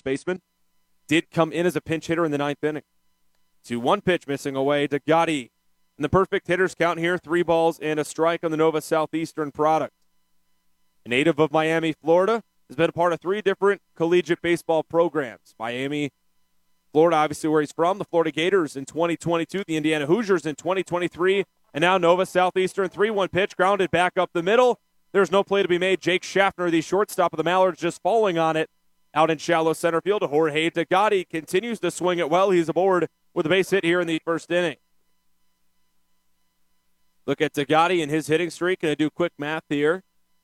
baseman, did come in as a pinch hitter in the ninth inning. 2-1 pitch missing away to Gotti. And the perfect hitters count here, 3 balls and a strike on the Nova Southeastern product. A native of Miami, Florida, has been a part of 3 different collegiate baseball programs. Miami, Florida, obviously where he's from, the Florida Gators in 2022, the Indiana Hoosiers in 2023, and now Nova Southeastern. 3-1 pitch, grounded back up the middle. There's no play to be made. Jake Schaffner, the shortstop of the Mallards, just falling on it out in shallow center field. Jorge Tagatti continues to swing it well. He's aboard with a base hit here in the first inning. Look at Tagatti and his hitting streak. Going to do quick math here.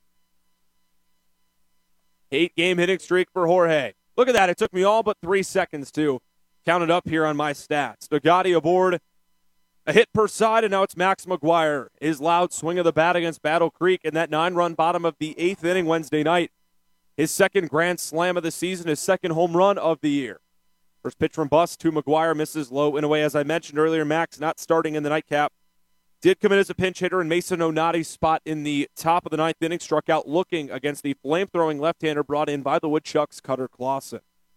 8-game hitting streak for Jorge. Look at that. It took me all but 3 seconds to count it up here on my stats. Tagatti aboard. A hit per side, and now it's Max McGuire. His loud swing of the bat against Battle Creek in that 9-run bottom of the 8th inning Wednesday night. His second grand slam of the season, his second home run of the year. First pitch from Bust to McGuire, misses low and away. As I mentioned earlier, Max not starting in the nightcap. Did come in as a pinch hitter in Mason Onati's spot in the top of the 9th inning. Struck out looking against the flame-throwing left-hander brought in by the Woodchucks, Cutter Clausen.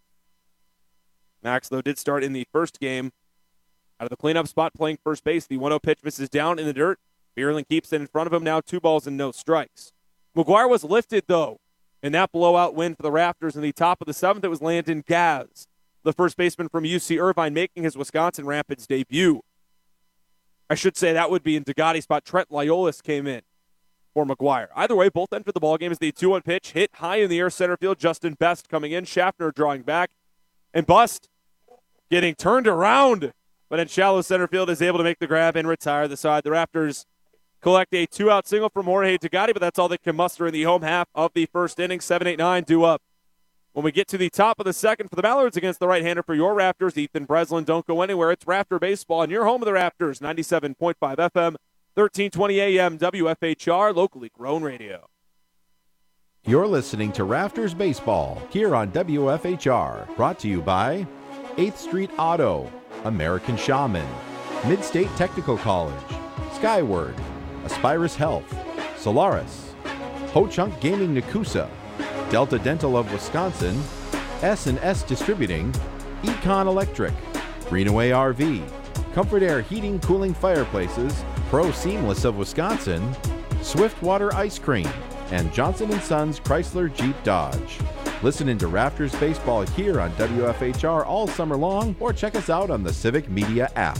Max, though, did start in the first game out of the cleanup spot playing first base. The 1-0 pitch misses down in the dirt. Bierling keeps it in front of him. Now 2 balls and no strikes. McGuire was lifted, though, in that blowout win for the Raptors in the top of the 7th. It was Landon Gaz, the first baseman from UC Irvine, making his Wisconsin Rapids debut. I should say that would be in Tagatti's spot. Trent Lyolis came in for McGuire. Either way, both entered the ballgame as the 2-1 pitch hit high in the air center field. Justin Best coming in. Schaffner drawing back. And Bust getting turned around, but in shallow center field is able to make the grab and retire the side. The Raptors collect a 2-out single from Jorge Tagatti, but that's all they can muster in the home half of the first inning. 7-8-9 due up. When we get to the top of the second for the Mallards against the right-hander for your Raptors, Ethan Breslin, don't go anywhere. It's Raptor Baseball and your home of the Raptors, 97.5 FM, 1320 AM, WFHR, locally grown radio. You're listening to Raptors Baseball here on WFHR, brought to you by 8th Street Auto, American Shaman, Midstate Technical College, Skyward, Aspirus Health, Solaris, Ho-Chunk Gaming Nakusa, Delta Dental of Wisconsin, S&S Distributing, Econ Electric, Greenaway RV, Comfort Air Heating Cooling Fireplaces, Pro Seamless of Wisconsin, Swiftwater Ice Cream, and Johnson & Sons Chrysler Jeep Dodge. Listen into Raptors Baseball here on WFHR all summer long, or check us out on the Civic Media app.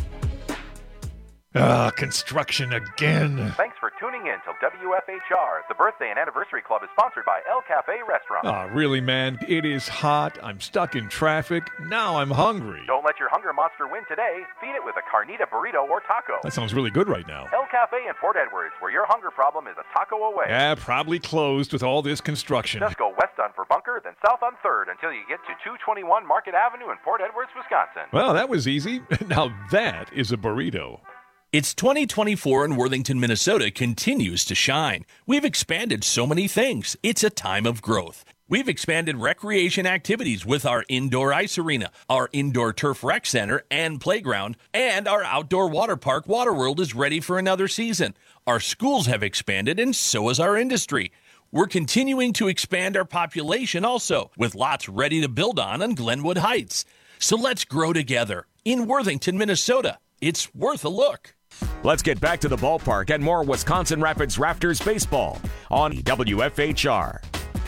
Construction again. Thanks for tuning in to WFHR. The Birthday and Anniversary Club is sponsored by El Cafe Restaurant. Really, man? It is hot. I'm stuck in traffic. Now I'm hungry. Don't let your hunger monster win today. Feed it with a carnita burrito or taco. That sounds really good right now. El Cafe in Port Edwards, where your hunger problem is a taco away. Yeah, probably closed with all this construction. Just go west on Bunker, then south on 3rd until you get to 221 Market Avenue in Port Edwards, Wisconsin. Well, that was easy. Now that is a burrito. It's 2024 and Worthington, Minnesota continues to shine. We've expanded so many things. It's a time of growth. We've expanded recreation activities with our indoor ice arena, our indoor turf rec center and playground, and our outdoor water park, Waterworld, is ready for another season. Our schools have expanded, and so has our industry. We're continuing to expand our population also, with lots ready to build on Glenwood Heights. So let's grow together in Worthington, Minnesota. It's worth a look. Let's get back to the ballpark and more Wisconsin Rapids Raptors baseball on WFHR.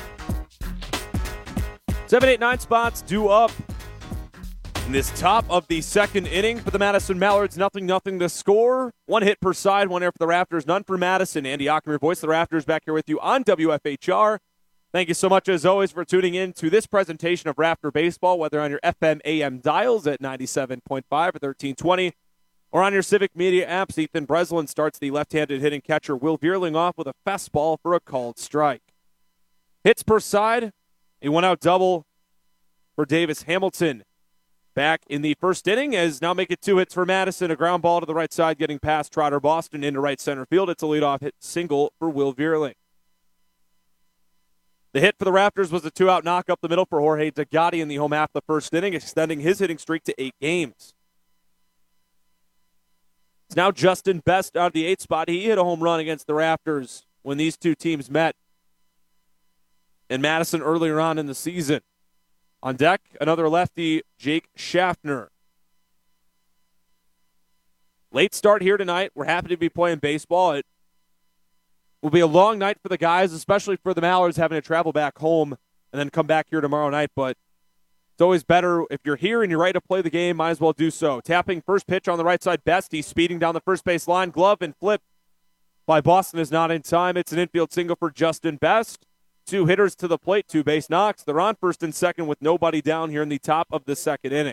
7-8-9 spots due up in this top of the second inning for the Madison Mallards. 0-0 to score. 1 hit per side, 1 error for the Raptors, none for Madison. Andy Ockmer, voice of the Raptors, back here with you on WFHR. Thank you so much, as always, for tuning in to this presentation of Raptor Baseball, whether on your FM AM dials at 97.5 or 1320, or on your Civic Media apps. Ethan Breslin starts the left-handed hitting catcher Will Bierling off with a fastball for a called strike. Hits per side, a 1-out double for Davis Hamilton back in the first inning, as now make it 2 hits for Madison. A ground ball to the right side getting past Trotter Boston into right center field. It's a leadoff hit single for Will Bierling. The hit for the Raptors was a 2-out knock up the middle for Jorge Tagatti in the home half of the first inning, extending his hitting streak to 8 games. It's now Justin Best out of the 8th spot. He hit a home run against the Raptors when these two teams met in Madison earlier on in the season. On deck, another lefty, Jake Schaffner. Late start here tonight. We're happy to be playing baseball. It will be a long night for the guys, especially for the Mallards having to travel back home and then come back here tomorrow night. But it's always better if you're here and you're ready to play the game, might as well do so. Tapping first pitch on the right side, Best. He's speeding down the first base line. Glove and flip by Boston is not in time. It's an infield single for Justin Best. 2 hitters to the plate, 2 base knocks. They're on first and second with nobody down here in the top of the second inning.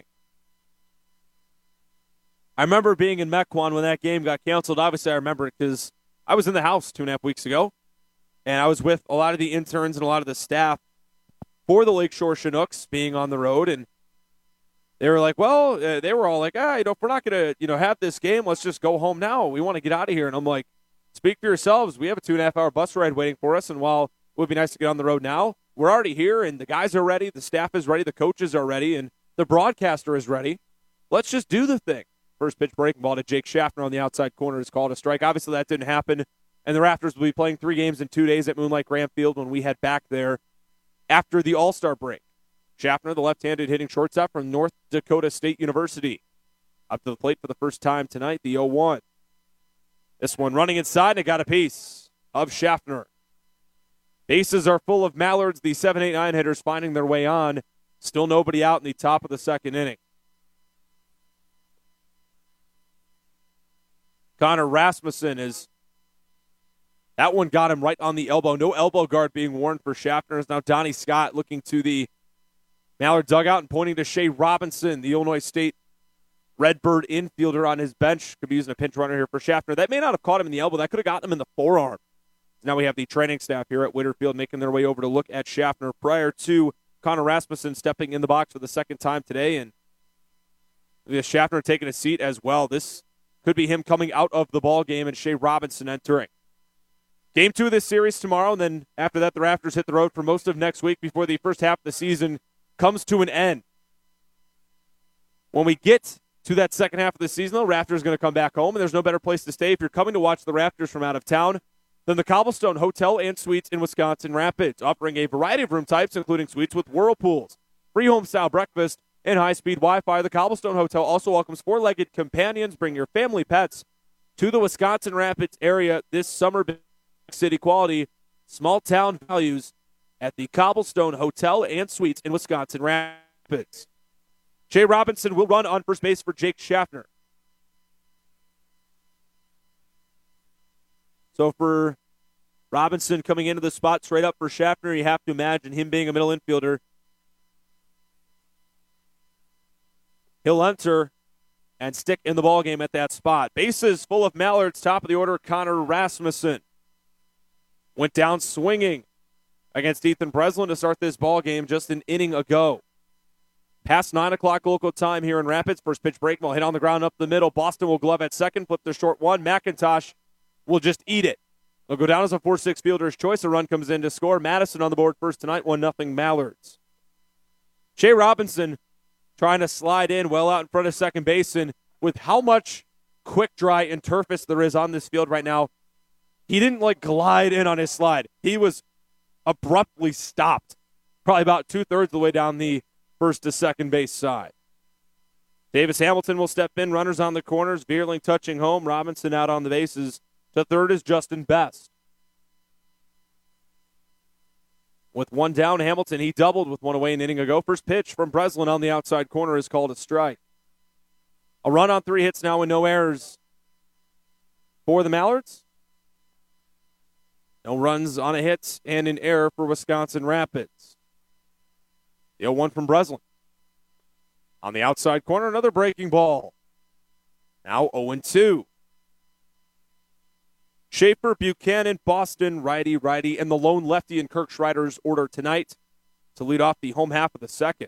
I remember being in Mequon when that game got canceled. Obviously, I remember it because I was in the house 2.5 weeks ago, and I was with a lot of the interns and a lot of the staff for the Lakeshore Chinooks being on the road, and they were like, well, they were all like, if we're not going to, have this game, let's just go home now. We want to get out of here. And I'm like, speak for yourselves. We have a 2.5-hour bus ride waiting for us, and while it would be nice to get on the road now, we're already here, and the guys are ready, the staff is ready, the coaches are ready, and the broadcaster is ready. Let's just do the thing. First pitch breaking ball to Jake Schaffner on the outside corner is called a strike. Obviously, that didn't happen, and the Raptors will be playing 3 games in 2 days at Moonlight Graham Field when we head back there after the All-Star break. Schaffner, the left-handed hitting shortstop from North Dakota State University. Up to the plate for the first time tonight, the 0-1. This one running inside, and it got a piece of Schaffner. Bases are full of Mallards, the 7, 8, 9 hitters finding their way on. Still nobody out in the top of the second inning. Connor Rasmussen that one got him right on the elbow. No elbow guard being worn for Schaffner. Is now Donnie Scott looking to the Mallard dugout and pointing to Shea Robinson, the Illinois State Redbird infielder on his bench. Could be using a pinch runner here for Schaffner. That may not have caught him in the elbow. That could have gotten him in the forearm. Now we have the training staff here at Whitterfield making their way over to look at Schaffner prior to Connor Rasmussen stepping in the box for the second time today. And Schaffner taking a seat as well. This could be him coming out of the ball game and Shea Robinson entering. Game 2 of this series tomorrow, and then after that, the Raptors hit the road for most of next week before the first half of the season comes to an end. When we get to that second half of the season, the Raptors are going to come back home, and there's no better place to stay if you're coming to watch the Raptors from out of town than the Cobblestone Hotel and Suites in Wisconsin Rapids, offering a variety of room types, including suites with whirlpools, free home-style breakfast, and high-speed Wi-Fi. The Cobblestone Hotel also welcomes 4-legged companions. Bring your family pets to the Wisconsin Rapids area this summer. Big city quality, small-town values at the Cobblestone Hotel and Suites in Wisconsin Rapids. Shea Robinson will run on first base for Jake Schaffner. So for Robinson coming into the spot straight up for Schaffner, you have to imagine him being a middle infielder. He'll enter and stick in the ballgame at that spot. Bases full of Mallards, top of the order, Connor Rasmussen. Went down swinging against Ethan Breslin to start this ballgame just an inning ago. Past 9 o'clock local time here in Rapids. First pitch break ball hit on the ground up the middle. Boston will glove at second, flip the short one. McIntosh will just eat it. They'll go down as a 4-6 fielder's choice. A run comes in to score. Madison on the board first tonight, 1-0 Mallards. Shea Robinson trying to slide in well out in front of second base, and with how much quick dry and turfus there is on this field right now, he didn't glide in on his slide. He was abruptly stopped, probably about 2/3 of the way down the first to second base side. Davis Hamilton will step in. Runners on the corners. Vierling touching home. Robinson out on the bases. To third is Justin Best. With one down, Hamilton, he doubled with one away an inning ago. First pitch from Breslin on the outside corner is called a strike. A run on 3 hits now with no errors for the Mallards. No runs on a hit and an error for Wisconsin Rapids. The 0-1 from Breslin. On the outside corner, another breaking ball. Now 0-2. Schaefer, Buchanan, Boston, righty, and the lone lefty in Kirk Schreider's order tonight to lead off the home half of the second.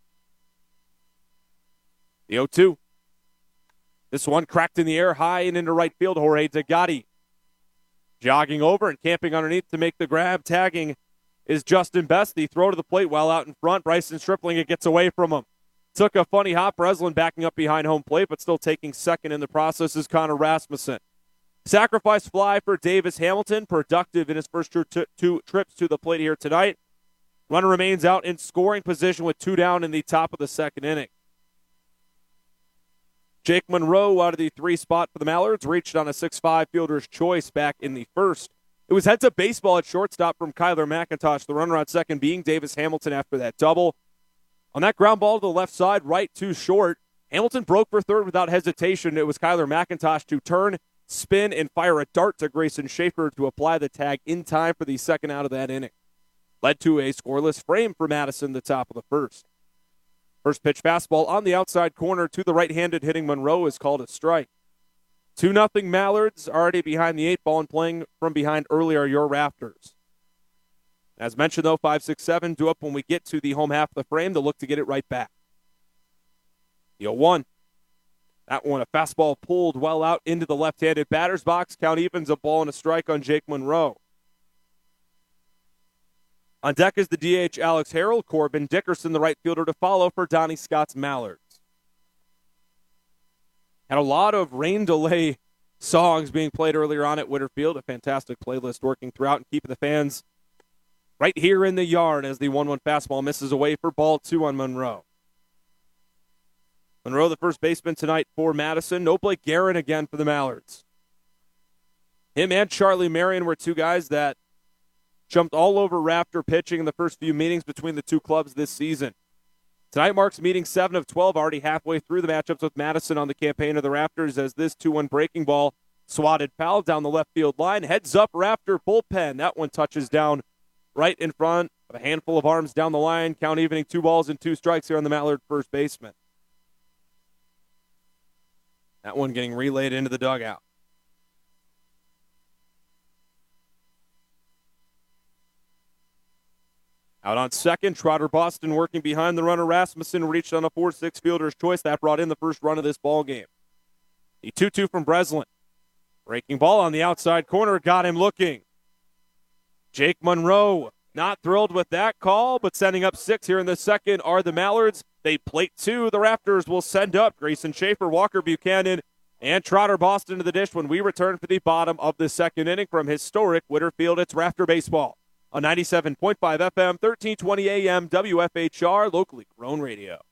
The 0-2. This one cracked in the air high and into right field. Jorge Degatti jogging over and camping underneath to make the grab. Tagging is Justin Best. The throw to the plate while out in front. Bryson Stripling, it gets away from him. Took a funny hop. Breslin backing up behind home plate, but still taking second in the process is Connor Rasmussen. Sacrifice fly for Davis Hamilton, productive in his first two trips to the plate here tonight. Runner remains out in scoring position with 2 down in the top of the second inning. Jake Monroe out of the 3 spot for the Mallards reached on a 6-5 fielder's choice back in the first. It was heads-up baseball at shortstop from Kyler McIntosh, the runner on second being Davis Hamilton after that double. On that ground ball to the left side, right too short, Hamilton broke for third without hesitation. It was Kyler McIntosh to turn, spin, and fire a dart to Grayson Schaefer to apply the tag in time for the second out of that inning. Led to a scoreless frame for Madison the top of the first. First pitch fastball on the outside corner to the right-handed hitting Monroe is called a strike. 2-0 Mallards, already behind the 8 ball and playing from behind earlier your Raptors. As mentioned, though, 5-6-7 due up when we get to the home half of the frame to look to get it right back. The 0-1. That one, a fastball pulled well out into the left-handed batter's box. Count evens, a ball and a strike on Jake Monroe. On deck is the DH Alex Harrell. Corbin Dickerson, the right fielder, to follow for Donnie Scott's Mallards. Had a lot of rain delay songs being played earlier on at Whitterfield. A fantastic playlist working throughout and keeping the fans right here in the yard as the 1-1 fastball misses away for ball 2 on Monroe. Monroe, the first baseman tonight for Madison. No Blake Guerin again for the Mallards. Him and Charlie Marion were 2 guys that jumped all over Raptor pitching in the first few meetings between the 2 clubs this season. Tonight marks meeting 7 of 12, already halfway through the matchups with Madison on the campaign of the Raptors as this 2-1 breaking ball swatted foul down the left field line. Heads up Raptor bullpen. That one touches down right in front of a handful of arms down the line. Count evening 2 balls and 2 strikes here on the Mallard first baseman. That one getting relayed into the dugout. Out on second, Trotter Boston working behind the runner. Rasmussen reached on a 4-6 fielder's choice. That brought in the first run of this ball game. The 2-2 from Breslin. Breaking ball on the outside corner, got him looking. Jake Monroe, not thrilled with that call, but sending up 6 here in the second are the Mallards. They plate 2. The Raptors will send up Grayson Schaefer, Walker Buchanan, and Trotter Boston to the dish when we return for the bottom of the second inning from historic Whitterfield. It's Raptor Baseball on 97.5 FM, 1320 AM, WFHR, locally grown radio.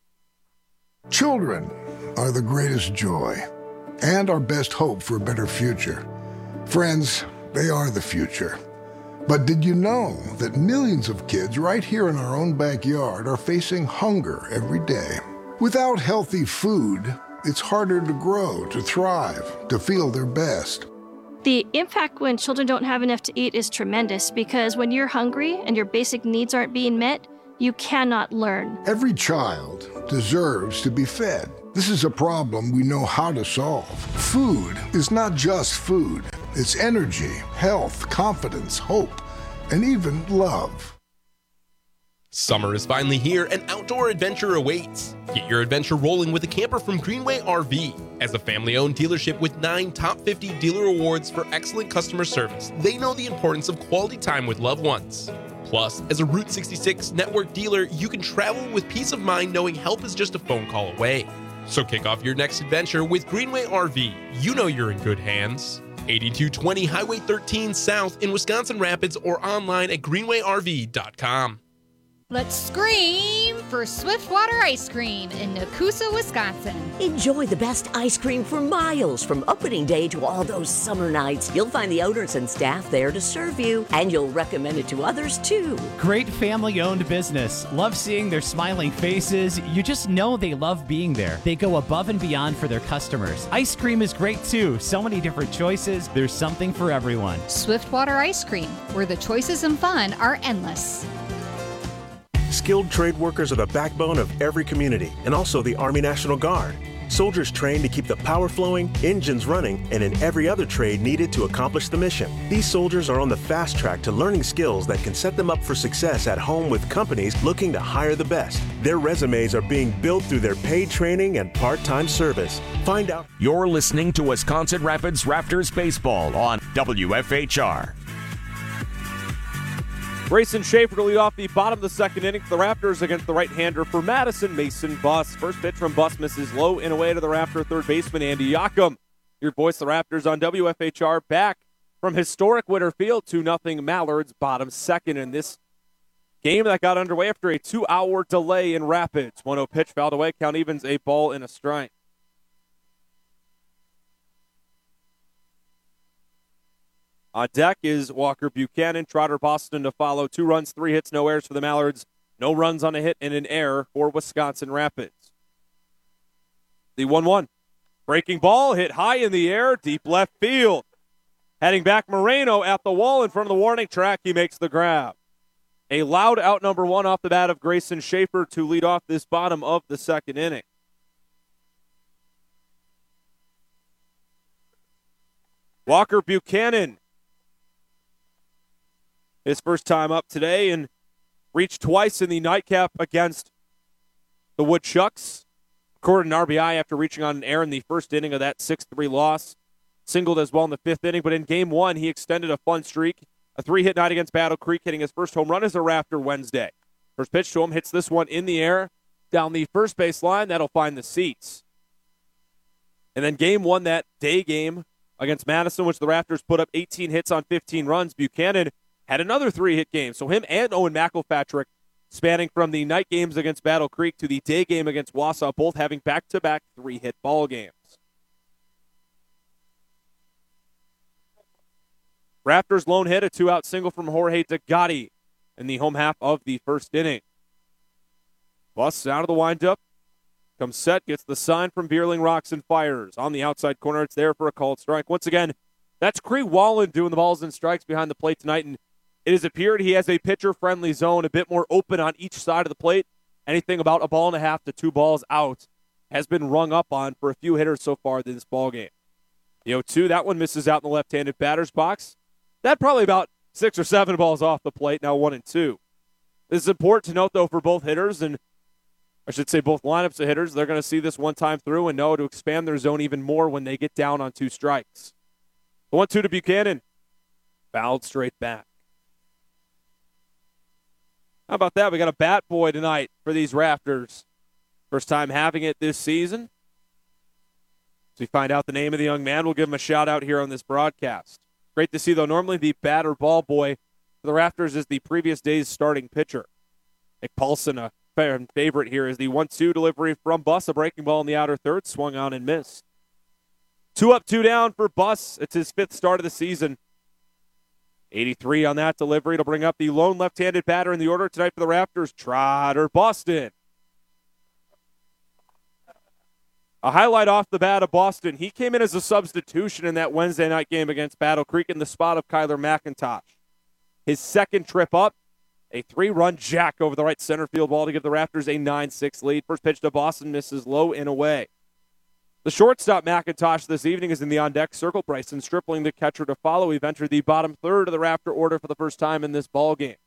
Children are the greatest joy and our best hope for a better future. Friends, they are the future. But did you know that millions of kids right here in our own backyard are facing hunger every day? Without healthy food, it's harder to grow, to thrive, to feel their best. The impact when children don't have enough to eat is tremendous because when you're hungry and your basic needs aren't being met, you cannot learn. Every child deserves to be fed. This is a problem we know how to solve. Food is not just food. It's energy, health, confidence, hope, and even love. Summer is finally here and outdoor adventure awaits. Get your adventure rolling with a camper from Greenway RV. As a family-owned dealership with 9 top 50 dealer awards for excellent customer service, they know the importance of quality time with loved ones. Plus, as a Route 66 network dealer, you can travel with peace of mind knowing help is just a phone call away. So kick off your next adventure with Greenway RV. You know you're in good hands. 8220 Highway 13 South in Wisconsin Rapids or online at greenwayrv.com. Let's scream for Swiftwater Ice Cream in Nakusa, Wisconsin. Enjoy the best ice cream for miles from opening day to all those summer nights. You'll find the owners and staff there to serve you, and you'll recommend it to others too. Great family-owned business. Love seeing their smiling faces. You just know they love being there. They go above and beyond for their customers. Ice cream is great too. So many different choices. There's something for everyone. Swiftwater Ice Cream, where the choices and fun are endless. Skilled trade workers are the backbone of every community and also the Army National Guard. Soldiers trained to keep the power flowing, engines running, and in every other trade needed to accomplish the mission. These soldiers are on the fast track to learning skills that can set them up for success at home with companies looking to hire the best. Their resumes are being built through their paid training and part-time service. Find out. You're listening to Wisconsin Rapids Raptors Baseball on WFHR. Grayson Schaefer to lead off the bottom of the second inning for the Raptors against the right-hander for Madison, Mason Buss. First pitch from Buss misses low and away to the Raptor third baseman, Andy Yockum. Your voice, the Raptors on WFHR, back from historic Whitterfield, 2-0 Mallards, bottom second in this Game that got underway after a 2-hour delay in Rapids. 1-0 pitch fouled away. Count evens, a ball and a strike. On deck is Walker Buchanan. Trotter Boston to follow. 2 runs, 3 hits, no errors for the Mallards. No runs on a hit and an error for Wisconsin Rapids. The 1-1. Breaking ball hit high in the air, deep left field. Heading back, Moreno at the wall in front of the warning track. He makes the grab. A loud out number 1 off the bat of Grayson Schaefer to lead off this bottom of the second inning. Walker Buchanan, his first time up today, and reached twice in the nightcap against the Woodchucks. Recorded an RBI after reaching on an error in the first inning of that 6-3 loss. Singled as well in the 5th inning, but in Game 1, he extended a fun streak. A 3-hit night against Battle Creek, hitting his first home run as a Raptor Wednesday. First pitch to him, hits this one in the air, down the first base line. That'll find the seats. And then Game 1, that day game against Madison, which the Raptors put up 18 hits on 15 runs. Buchanan had another 3-hit game. So him and Owen McElpatrick, spanning from the night games against Battle Creek to the day game against Wausau, both having back-to-back 3-hit ball games. Raptors lone hit, a 2-out single from Jorge Degatti in the home half of the first inning. Busts out of the windup, comes set, gets the sign from Bierling, rocks and fires. On the outside corner, it's there for a called strike. Once again, that's Cree Wallen doing the balls and strikes behind the plate tonight, and it has appeared he has a pitcher-friendly zone, a bit more open on each side of the plate. Anything about a ball and a half to 2 balls out has been rung up on for a few hitters so far in this ballgame. The 0-2, that one misses out in the left-handed batter's box. That probably about 6 or 7 balls off the plate, now 1-2. This is important to note, though, for both hitters, and I should say both lineups of hitters. They're going to see this one time through and know to expand their zone even more when they get down on 2 strikes. The 1-2 to Buchanan. Fouled straight back. How about that? We got a bat boy tonight for these Raptors. First time having it this season. As we find out the name of the young man, we'll give him a shout-out here on this broadcast. Great to see, though. Normally the bat or ball boy for the Raptors is the previous day's starting pitcher. Nick Paulson, a fan favorite here, is the 1-2 delivery from Buss. A breaking ball in the outer third, swung on and missed. 2 up, 2 down for Buss. It's his 5th start of the season. 83 on that delivery to bring up the lone left-handed batter in the order tonight for the Raptors, Trotter Boston. A highlight off the bat of Boston. He came in as a substitution in that Wednesday night game against Battle Creek in the spot of Kyler McIntosh. His second trip up, a 3-run jack over the right center field wall to give the Raptors a 9-6 lead. First pitch to Boston misses low and away. The shortstop McIntosh this evening is in the on-deck circle. Bryson Stripling, the catcher to follow. We've entered the bottom third of the Raptor order for the first time in this ballgame.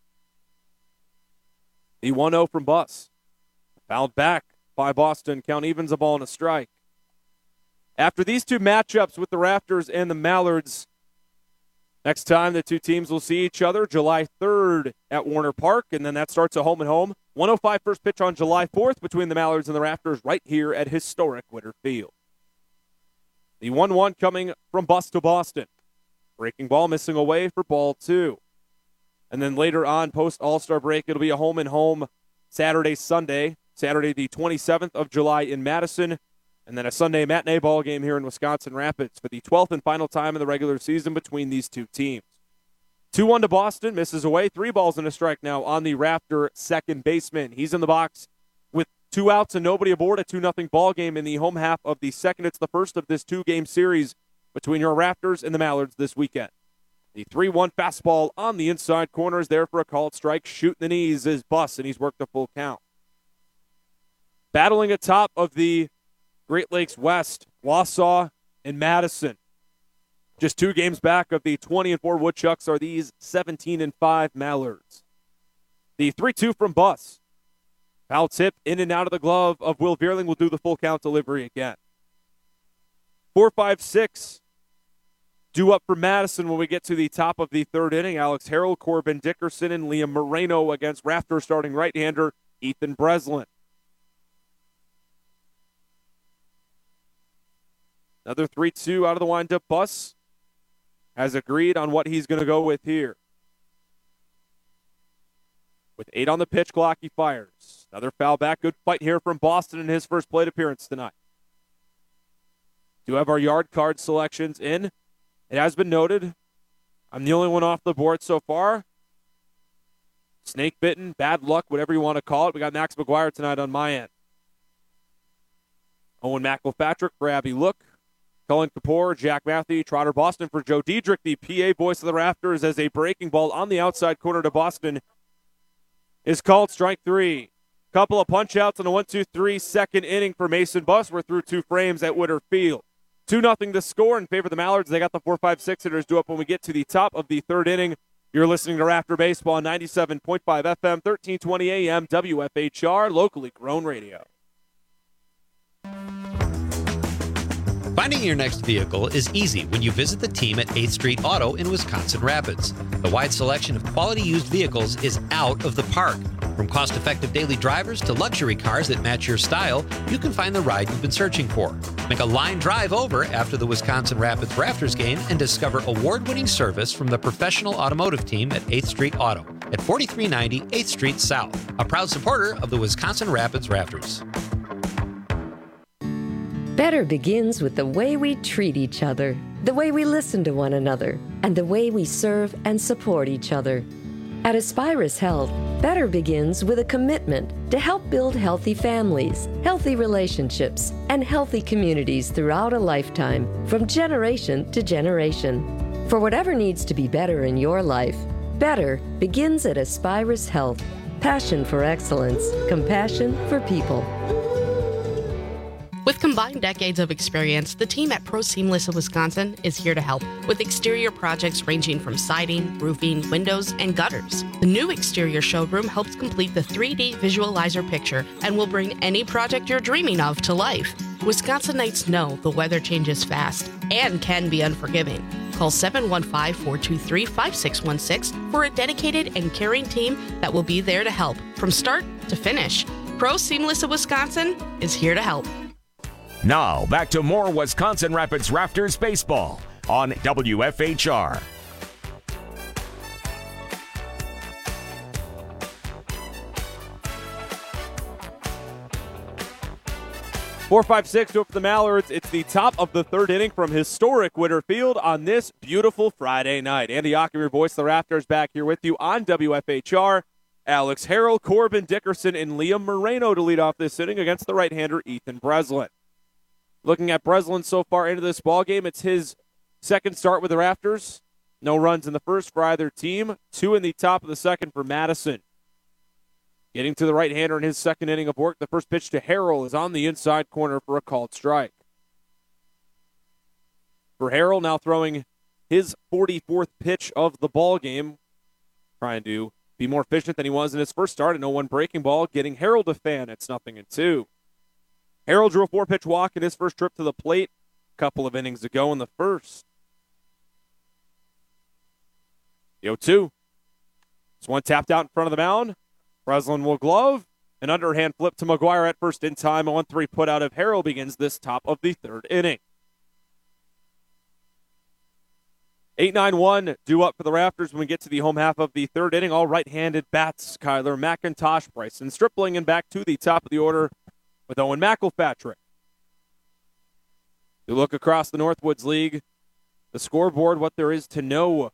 The 1-0 from Buss. Fouled back by Boston. Count evens, a ball and a strike. After these 2 matchups with the Raptors and the Mallards, next time the 2 teams will see each other, July 3rd at Warner Park, and then that starts a home-and-home. 1:05 first pitch on July 4th between the Mallards and the Raptors right here at historic Witter Field. The 1-1 coming from Buss to Boston. Breaking ball missing away for ball 2. And then later on, post-All-Star break, it'll be a home-and-home Saturday, Sunday. Saturday the 27th of July in Madison. And then a Sunday matinee ball game here in Wisconsin Rapids for the 12th and final time in the regular season between these 2 teams. 2-1 to Boston, misses away. 3 balls and a strike now on the Raptor second baseman. He's in the box with 2 outs and nobody aboard, a 2-0 ball game in the home half of the second. It's the first of this 2-game series between your Raptors and the Mallards this weekend. The 3-1 fastball on the inside corner is there for a called strike. Shooting the knees is Buss, and he's worked a full count. Battling atop of the Great Lakes West, Wausau and Madison. Just 2 games back of the 20-4 Woodchucks are these 17-5 Mallards. The 3-2 from Buss. Foul tip in and out of the glove of Will Bierling will do the full count delivery again. 4-5-6 due up for Madison when we get to the top of the 3rd inning. Alex Harrell, Corbin Dickerson, and Liam Moreno against Raptor starting right-hander Ethan Breslin. Another 3-2 out of the windup. Buss has agreed on what he's going to go with here. With 8 on the pitch clock, he fires. Another foul back. Good fight here from Boston in his first plate appearance tonight. Do have our yard card selections in. It has been noted, I'm the only one off the board so far. Snake bitten, bad luck, whatever you want to call it. We got Max McGuire tonight on my end. Owen McElpatrick for Abby Look. Cullen Kapoor, Jack Matthew, Trotter Boston for Joe Diedrich, the PA voice of the Rafters, as a breaking ball on the outside corner to Boston is called strike 3. Couple of punch-outs in a 1-2-3 second inning for Mason Buss. We're through 2 frames at Woodard Field. 2-0 to score in favor of the Mallards. They got the 4-5-6 hitters due up when we get to the top of the 3rd inning. You're listening to Rafter Baseball on 97.5 FM, 1320 AM, WFHR, locally grown radio. Finding your next vehicle is easy when you visit the team at 8th Street Auto in Wisconsin Rapids. The wide selection of quality used vehicles is out of the park. From cost-effective daily drivers to luxury cars that match your style, you can find the ride you've been searching for. Make a line drive over after the Wisconsin Rapids Rafters game and discover award-winning service from the professional automotive team at 8th Street Auto at 4390 8th Street South, a proud supporter of the Wisconsin Rapids Rafters. Better begins with the way we treat each other, the way we listen to one another, and the way we serve and support each other. At Aspirus Health, better begins with a commitment to help build healthy families, healthy relationships, and healthy communities throughout a lifetime, from generation to generation. For whatever needs to be better in your life, better begins at Aspirus Health. Passion for excellence, compassion for people. With combined decades of experience, the team at Pro Seamless of Wisconsin is here to help with exterior projects ranging from siding, roofing, windows, and gutters. The new exterior showroom helps complete the 3D visualizer picture and will bring any project you're dreaming of to life. Wisconsinites know the weather changes fast and can be unforgiving. Call 715-423-5616 for a dedicated and caring team that will be there to help from start to finish. Pro Seamless of Wisconsin is here to help. Now, back to more Wisconsin Rapids Rafters baseball on WFHR. Four, 5-6 to up for the Mallards. It's the top of the 3rd inning from historic Woodard Field on this beautiful Friday night. Andy Ocker, your voice, the Rafters, back here with you on WFHR. Alex Harrell, Corbin Dickerson, and Liam Moreno to lead off this inning against the right-hander Ethan Breslin. Looking at Breslin so far into this ballgame, it's his second start with the Rafters. No runs in the first for either team. 2 in the top of the second for Madison. Getting to the right-hander in his second inning of work, the first pitch to Harrell is on the inside corner for a called strike. For Harrell, now throwing his 44th pitch of the ballgame, trying to be more efficient than he was in his first start. An 0-1 breaking ball, getting Harrell to fan at 0-2. Harrell drew a 4-pitch walk in his first trip to the plate a couple of innings ago in the first. The 0-2. This one tapped out in front of the mound. Breslin will glove. An underhand flip to McGuire at first in time. A 1-3 put out of Harrell begins this top of the 3rd inning. 8-9-1 due up for the Rafters when we get to the home half of the 3rd inning. All right-handed bats. Kyler McIntosh, Bryson Stripling, and back to the top of the order with Owen McElpatrick. You look across the Northwoods League, the scoreboard, what there is to know.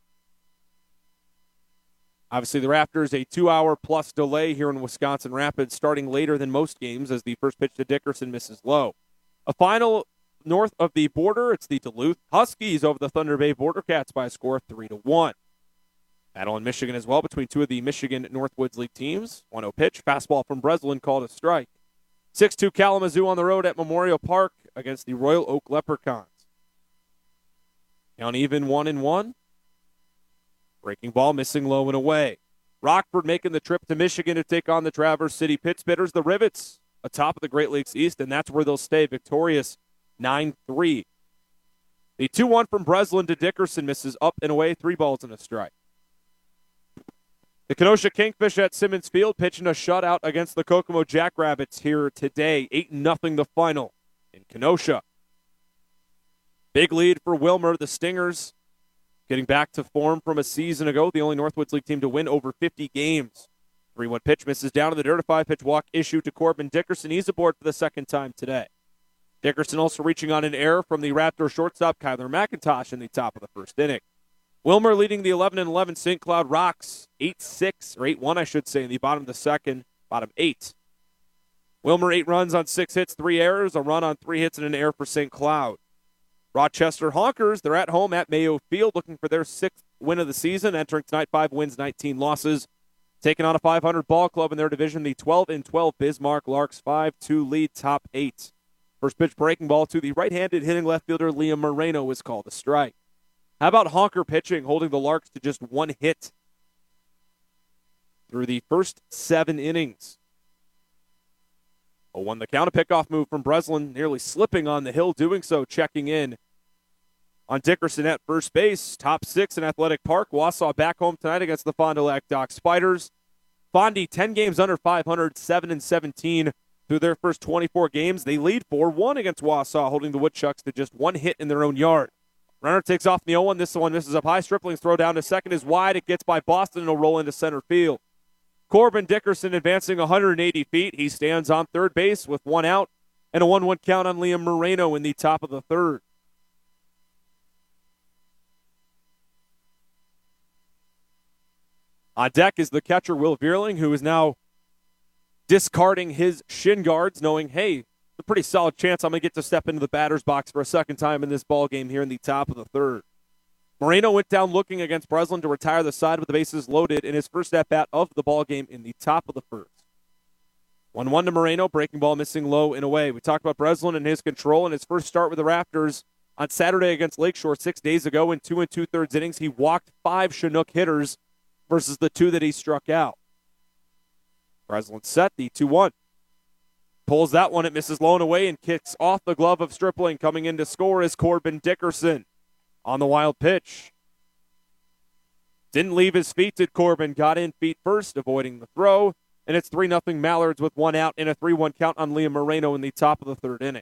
Obviously, the Rafters, a 2-hour-plus delay here in Wisconsin Rapids, starting later than most games as the first pitch to Dickerson misses low. A final north of the border, it's the Duluth Huskies over the Thunder Bay Border Cats by a score of 3-1. Battle in Michigan as well between 2 of the Michigan Northwoods League teams. 1-0 pitch, fastball from Breslin called a strike. 6-2 Kalamazoo on the road at Memorial Park against the Royal Oak Leprechauns. Count even 1-1. Breaking ball, missing low and away. Rockford making the trip to Michigan to take on the Traverse City Pittsbitters. The Rivets atop of the Great Lakes East, and that's where they'll stay, victorious 9-3. The 2-1 from Breslin to Dickerson misses up and away, 3 balls and a strike. The Kenosha Kingfish at Simmons Field pitching a shutout against the Kokomo Jackrabbits here today. 8-0 the final in Kenosha. Big lead for Wilmer. The Stingers getting back to form from a season ago. The only Northwoods League team to win over 50 games. 3-1 pitch misses down in the dirt. A 5-pitch walk issued to Corbin Dickerson. He's aboard for the second time today. Dickerson also reaching on an error from the Raptor shortstop Kyler McIntosh in the top of the first inning. Wilmer leading the 11-11 St. Cloud Rocks 8-6, or 8-1 I should say, in the bottom of the second, bottom 8. Wilmer 8 runs on 6 hits, 3 errors, a run on 3 hits and an error for St. Cloud. Rochester Honkers, they're at home at Mayo Field looking for their 6th win of the season, entering tonight 5 wins, 19 losses. Taking on a 500 ball club in their division, the 12-12 Bismarck Larks 5-2 lead, top 8. First pitch breaking ball to the right-handed hitting left fielder Liam Moreno is called a strike. How about Honker pitching, holding the Larks to just 1 hit through the first 7 innings? 0-1 the count, a pickoff move from Breslin, nearly slipping on the hill, doing so, checking in on Dickerson at first base. Top 6 in Athletic Park. Wausau back home tonight against the Fond du Lac Dock Spiders. Fondy 10 games under 500, 7-17 through their first 24 games. They lead 4-1 against Wausau, holding the Woodchucks to just 1 hit in their own yard. Runner takes off in the 0-1. This one misses up high. Stripling's throw down to second is wide. It gets by Boston and will roll into center field. Corbin Dickerson advancing 180 feet. He stands on third base with 1 out and a 1-1 count on Liam Moreno in the top of the third. On deck is the catcher, Will Vierling, who is now discarding his shin guards, knowing, hey, it's a pretty solid chance I'm going to get to step into the batter's box for a second time in this ball game here in the top of the third. Moreno went down looking against Breslin to retire the side with the bases loaded in his first at-bat of the ball game in the top of the first. 1-1 to Moreno, breaking ball missing low and away. We talked about Breslin and his control in his first start with the Raptors on Saturday against Lakeshore 6 days ago. In 2 2/3 innings, he walked 5 Chinook hitters versus the 2 that he struck out. Breslin set the 2-1. Pulls that one, it misses low and away and kicks off the glove of Stripling. Coming in to score is Corbin Dickerson on the wild pitch. Didn't leave his feet, did Corbin. Got in feet first, avoiding the throw. And it's 3-0 Mallards with 1 out and a 3-1 count on Liam Moreno in the top of the third inning.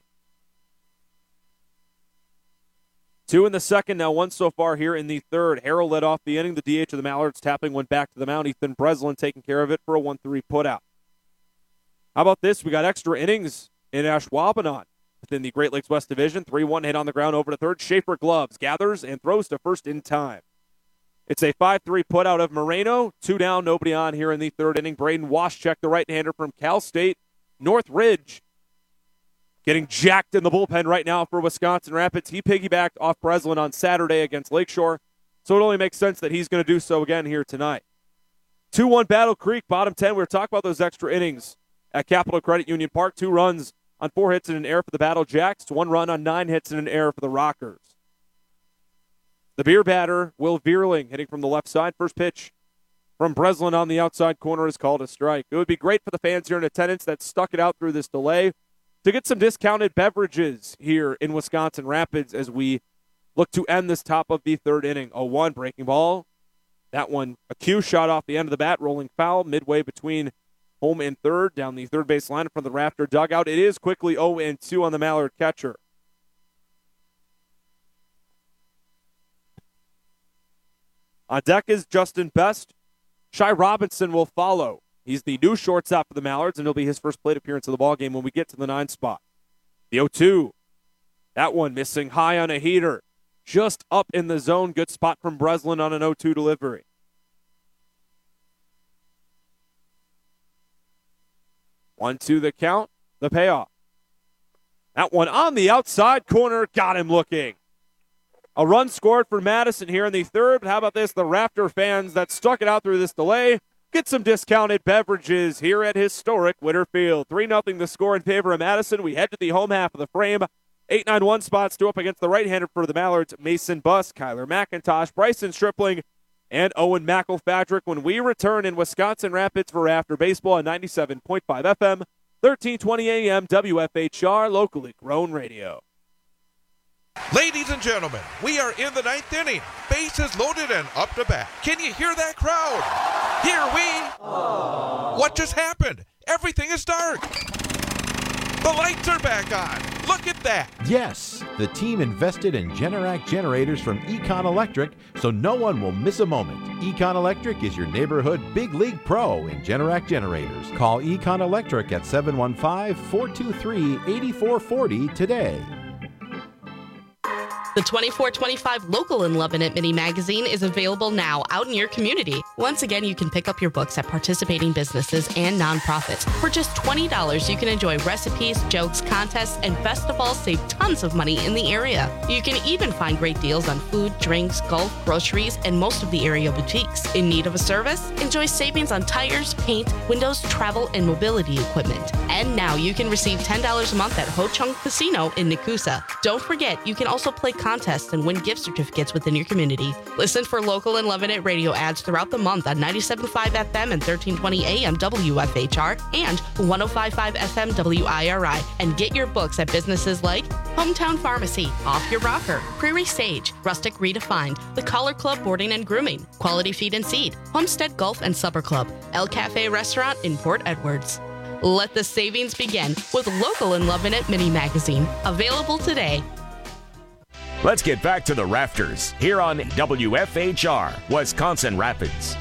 2 in the second, now 1 so far here in the third. Harrell led off the inning. The DH of the Mallards tapping one back to the mound. Ethan Breslin taking care of it for a 1-3 putout. How about this? We got extra innings in Ashwaubenon within the Great Lakes West Division. 3-1 hit on the ground over to third. Schaefer gloves, gathers, and throws to first in time. It's a 5-3 putout of Moreno. 2 down, nobody on here in the third inning. Braden Waschek, the right-hander from Cal State Northridge, getting jacked in the bullpen right now for Wisconsin Rapids. He piggybacked off Breslin on Saturday against Lakeshore, so it only makes sense that he's going to do so again here tonight. 2-1 Battle Creek, bottom 10. We were talking about those extra innings at Capital Credit Union Park. 2 runs on 4 hits and an error for the Battle Jacks. 1 run on 9 hits and an error for the Rockers. The beer batter, Will Vierling, hitting from the left side. First pitch from Breslin on the outside corner is called a strike. It would be great for the fans here in attendance that stuck it out through this delay to get some discounted beverages here in Wisconsin Rapids as we look to end this top of the third inning. 0-1 breaking ball. That one, a cue shot off the end of the bat, rolling foul midway between home and third, down the third base line from the Raptor dugout. It is quickly 0-2 on the Mallard catcher. On deck is Justin Best. Shy Robinson will follow. He's the new shortstop for the Mallards, and it'll be his first plate appearance of the ballgame when we get to the 9 spot. The 0-2. That one missing high on a heater. Just up in the zone. Good spot from Breslin on an 0-2 delivery. One, two, the count, the payoff. That one on the outside corner, got him looking. A run scored for Madison here in the third. But how about this? The Raptor fans that stuck it out through this delay get some discounted beverages here at historic Witter Field. 3-0 the score in favor of Madison. We head to the home half of the frame. 8-9-1 spots to up against the right-hander for the Mallards, Mason Buss, Kyler McIntosh, Bryson Stripling, and Owen McElfadrick when we return in Wisconsin Rapids for After Baseball on 97.5 FM, 1320 AM, WFHR, locally grown radio. Ladies and gentlemen, we are in the 9th inning. Bases loaded and up to bat. Can you hear that crowd? Here we... Aww. What just happened? Everything is dark. The lights are back on. Look at that! Yes, the team invested in Generac generators from Econ Electric, so no one will miss a moment. Econ Electric is your neighborhood big league pro in Generac generators. Call Econ Electric at 715-423-8440 today. The 24/25 Local in Love It mini magazine is available now out in your community. Once again, you can pick up your books at participating businesses and nonprofits. For just $20, you can enjoy recipes, jokes, contests, and best of all, save tons of money in the area. You can even find great deals on food, drinks, golf, groceries, and most of the area boutiques. In need of a service? Enjoy savings on tires, paint, windows, travel, and mobility equipment. And now you can receive $10 a month at Ho Chung Casino in Nakusa. Don't forget, you can also play contests and win gift certificates within your community. Listen for Local and Lovin' It radio ads throughout the month on 97.5 FM and 1320 AM WFHR and 105.5 FM WIRI. And get your books at businesses like Hometown Pharmacy, Off Your Rocker, Prairie Sage, Rustic Redefined, The Collar Club Boarding and Grooming, Quality Feed and Seed, Homestead Golf and Supper Club, El Cafe Restaurant in Port Edwards. Let the savings begin with Local and Lovin' It mini magazine. Available today. Let's get back to the Rafters here on WFHR, Wisconsin Rapids.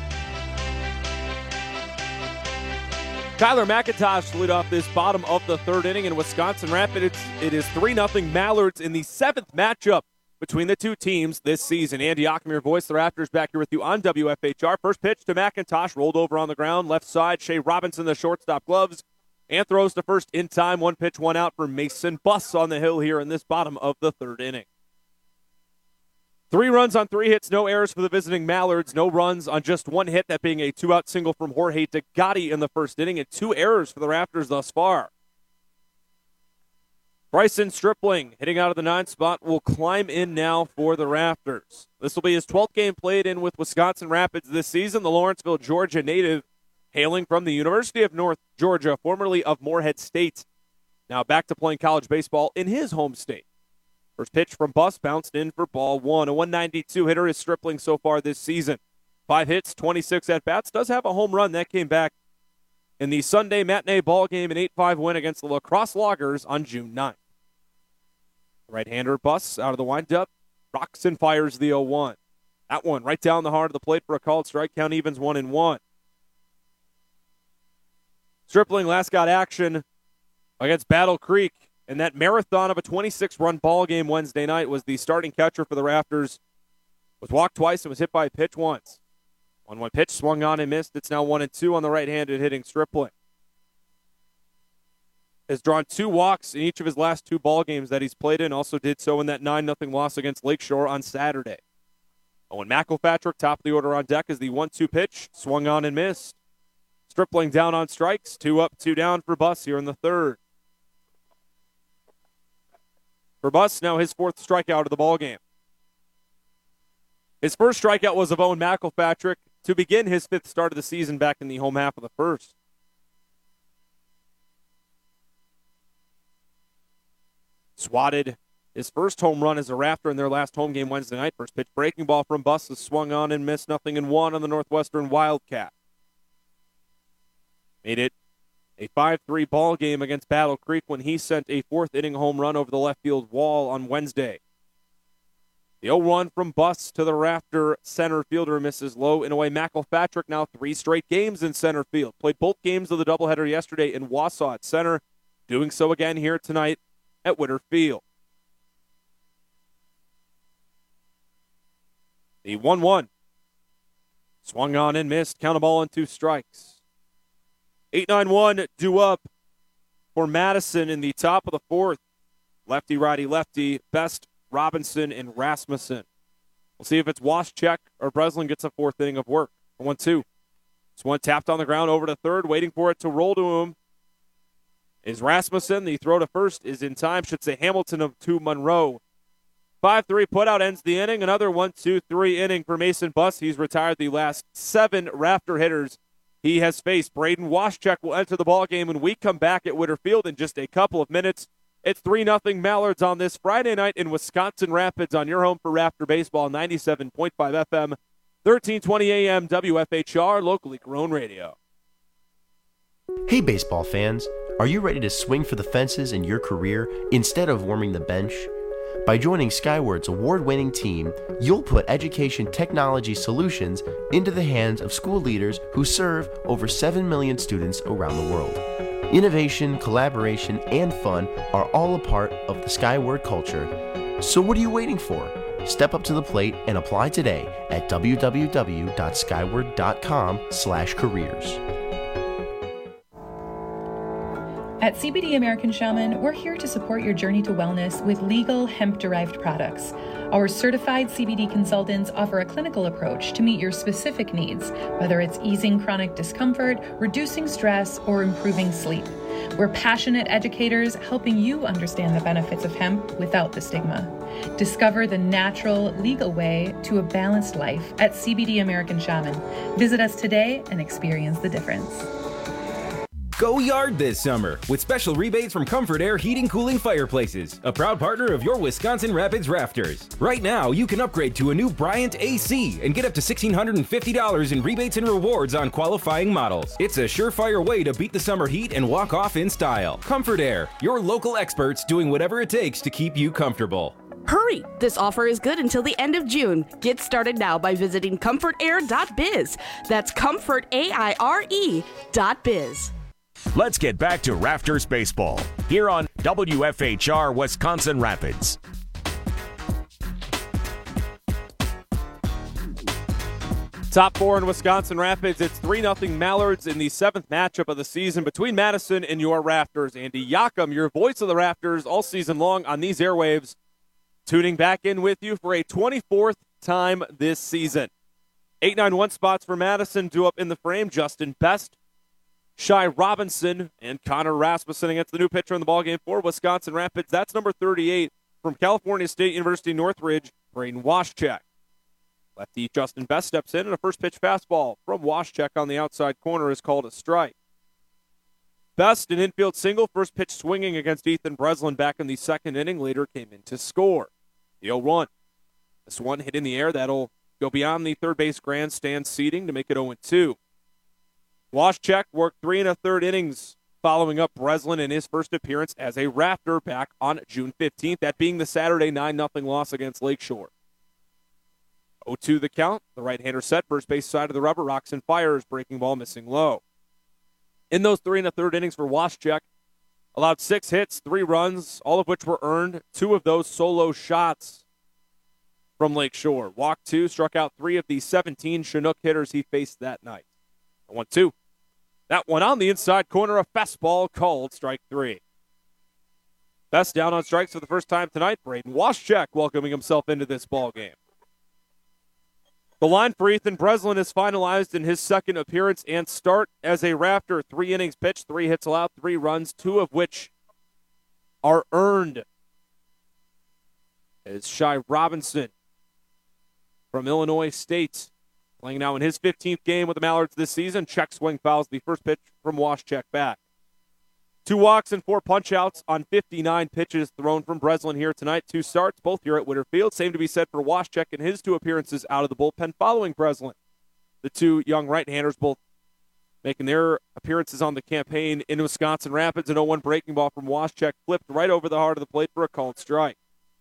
Tyler McIntosh lead off this bottom of the third inning in Wisconsin Rapids. It is 3-0 Mallards in the seventh matchup between the two teams this season. Andy Ockmer, voice the Rafters, back here with you on WFHR. First pitch to McIntosh, rolled over on the ground, left side. Shea Robinson, the shortstop, gloves, and throws to first in time. One pitch, one out for Mason Buss on the hill here in this bottom of the third inning. 3 runs on 3 hits, no errors for the visiting Mallards. No runs on just 1 hit, that being a 2-out single from Jorge Degatti in the first inning, and 2 errors for the Rafters thus far. Bryson Stripling, hitting out of the 9th spot, will climb in now for the Rafters. This will be his 12th game played in with Wisconsin Rapids this season. The Lawrenceville, Georgia native, hailing from the University of North Georgia, formerly of Morehead State. Now back to playing college baseball in his home state. First pitch from Buss, bounced in for ball 1. A 192 hitter is Stripling so far this season. 5 hits, 26 at-bats. Does have a home run that came back in the Sunday matinee ball game, an 8-5 win against the La Crosse Loggers on June 9th. Right-hander Buss out of the windup, rocks and fires the 0-1. That one right down the heart of the plate for a called strike. Count evens 1-1. Stripling last got action against Battle Creek. And that marathon of a 26-run ball game Wednesday night. Was the starting catcher for the Rafters. Was walked twice and was hit by a pitch once. 1-1 pitch, swung on and missed. It's now 1-2 on the right-handed hitting Stripling. Has drawn 2 walks in each of his last 2 ball games that he's played in. Also did so in that 9-0 loss against Lakeshore on Saturday. Owen McElpatrick, top of the order on deck, as the 1-2 pitch, swung on and missed. Stripling down on strikes. 2 up, 2 down for Buss here in the third. For Buss, now his 4th strikeout of the ballgame. His first strikeout was of Owen McElpatrick to begin his 5th start of the season back in the home half of the first. Swatted his first home run as a Rafter in their last home game Wednesday night. First pitch breaking ball from Buss is swung on and missed. 0-1 on the Northwestern Wildcat. Made it a 5-3 ball game against Battle Creek when he sent a 4th inning home run over the left field wall on Wednesday. The 0-1 from Buss to the Rafter center fielder misses low and away. McElpatrick now 3 straight games in center field. Played both games of the doubleheader yesterday in Wausau at center. Doing so again here tonight at Witter Field. The 1-1. Swung on and missed. Count a ball and 2 strikes. 8-9-1 due up for Madison in the top of the 4th. Lefty, righty, lefty. Best, Robinson, and Rasmussen. We'll see if it's Waschek or Breslin gets a 4th inning of work. 1-2. This one tapped on the ground over to third, waiting for it to roll to him. Is Rasmussen. The throw to first is in time. Should say Hamilton to Monroe. 5-3 putout ends the inning. Another 1-2-3 inning for Mason Buss. He's retired the last 7 Rafter hitters he has faced. Braden Waschek will enter the ballgame when we come back at Witter Field in just a couple of minutes. It's 3-0 Mallards on this Friday night in Wisconsin Rapids on your home for Rafter Baseball, 97.5 FM, 1320 AM, WFHR, locally grown radio. Hey baseball fans, are you ready to swing for the fences in your career instead of warming the bench? By joining Skyward's award-winning team, you'll put education technology solutions into the hands of school leaders who serve over 7 million students around the world. Innovation, collaboration, and fun are all a part of the Skyward culture. So what are you waiting for? Step up to the plate and apply today at www.skyward.com/careers. At CBD American Shaman, we're here to support your journey to wellness with legal hemp-derived products. Our certified CBD consultants offer a clinical approach to meet your specific needs, whether it's easing chronic discomfort, reducing stress, or improving sleep. We're passionate educators helping you understand the benefits of hemp without the stigma. Discover the natural, legal way to a balanced life at CBD American Shaman. Visit us today and experience the difference. Go yard this summer with special rebates from Comfort Air Heating Cooling Fireplaces, a proud partner of your Wisconsin Rapids Rafters. Right now, you can upgrade to a new Bryant AC and get up to $1,650 in rebates and rewards on qualifying models. It's a surefire way to beat the summer heat and walk off in style. Comfort Air, your local experts doing whatever it takes to keep you comfortable. Hurry! This offer is good until the end of June. Get started now by visiting comfortair.biz. That's comfortaire.biz. Let's get back to Rafters Baseball here on WFHR Wisconsin Rapids. Top four in Wisconsin Rapids. It's 3-0 Mallards in the seventh matchup of the season between Madison and your Rafters. Andy Yakum, your voice of the Rafters all season long on these airwaves, tuning back in with you for a 24th time this season. 8-9-1 spots for Madison. Due up in the frame, Justin Best, Shai Robinson, and Connor Rasmussen against the new pitcher in the ballgame for Wisconsin Rapids. That's number 38 from California State University Northridge, Braden Waschek. Lefty Justin Best steps in, and a first-pitch fastball from Waschek on the outside corner is called a strike. Best, an infield single, first pitch swinging against Ethan Breslin back in the second inning, later came in to score. The 0-1. This one hit in the air. That'll go beyond the third base grandstand seating to make it 0-2. Waschek worked 3 1/3 innings following up Breslin in his first appearance as a Rafter back on June 15th, that being the Saturday 9-0 loss against Lakeshore. 0-2 the count. The right-hander set, first base side of the rubber, rocks and fires, breaking ball missing low. In those 3 1/3 innings for Waschek, allowed 6 hits, 3 runs, all of which were earned. 2 of those solo shots from Lakeshore. Walked 2, struck out 3 of the 17 Chinook hitters he faced that night. 1-2. That one on the inside corner, a fastball called strike 3. Best down on strikes for the first time tonight. Braden Waschek welcoming himself into this ball game. The line for Ethan Breslin is finalized in his second appearance and start as a Rafter. 3 innings pitched, 3 hits allowed, 3 runs, 2 of which are earned. As Shai Robinson from Illinois State, playing now in his 15th game with the Mallards this season. Check swing fouls the first pitch from Waschek back. 2 walks and 4 punch-outs on 59 pitches thrown from Breslin here tonight. 2 starts, both here at Witter Field. Same to be said for Waschek in his 2 appearances out of the bullpen following Breslin. The 2 young right-handers both making their appearances on the campaign in Wisconsin Rapids. An 0-1 breaking ball from Waschek flipped right over the heart of the plate for a called strike.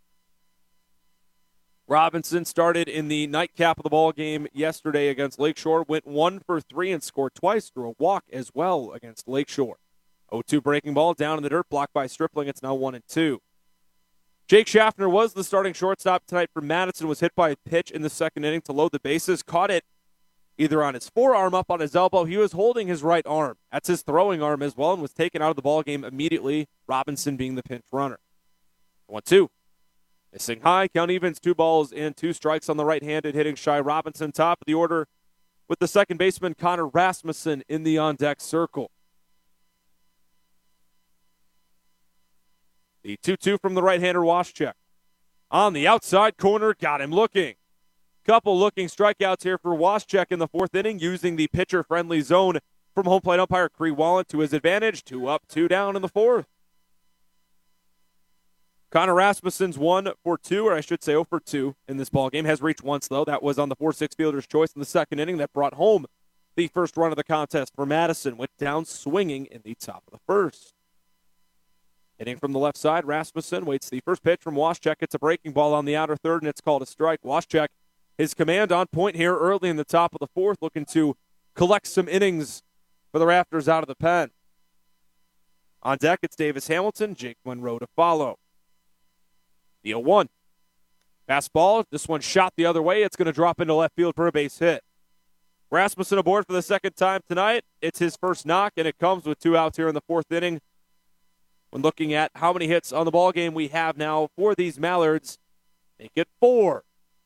Robinson started in the nightcap of the ball game yesterday against Lakeshore, went 1 for 3 and scored twice through a walk as well against Lakeshore. 0-2 breaking ball down in the dirt, blocked by Stripling. It's now 1-2. Jake Schaffner was the starting shortstop tonight for Madison, was hit by a pitch in the second inning to load the bases, caught it either on his forearm, up on his elbow. He was holding his right arm. That's his throwing arm as well, and was taken out of the ball game immediately, Robinson being the pinch runner. 1-2. Missing high, count evens, 2 balls and 2 strikes on the right-handed hitting Shai Robinson. Top of the order with the second baseman Connor Rasmussen in the on-deck circle. The 2-2 from the right-hander Waschek. On the outside corner, got him looking. Couple looking strikeouts here for Waschek in the 4th inning, using the pitcher-friendly zone from home plate umpire Cree Wallen to his advantage. 2 up, 2 down in the 4th. Connor Rasmussen's 1 for 2, or I should say 0 for 2 in this ballgame. Has reached once, though. That was on the 4-6 fielder's choice in the second inning that brought home the first run of the contest for Madison. Went down swinging in the top of the first. Hitting from the left side, Rasmussen waits the first pitch from Waschek. It's a breaking ball on the outer third, and it's called a strike. Waschek, his command on point here early in the top of the fourth, looking to collect some innings for the Raptors out of the pen. On deck, it's Davis Hamilton, Jake Monroe to follow. The 0-1. Fastball, this one shot the other way. It's going to drop into left field for a base hit. Rasmussen aboard for the second time tonight. It's his first knock, and it comes with 2 outs here in the fourth inning. When looking at how many hits on the ball game we have now for these Mallards, make it 4.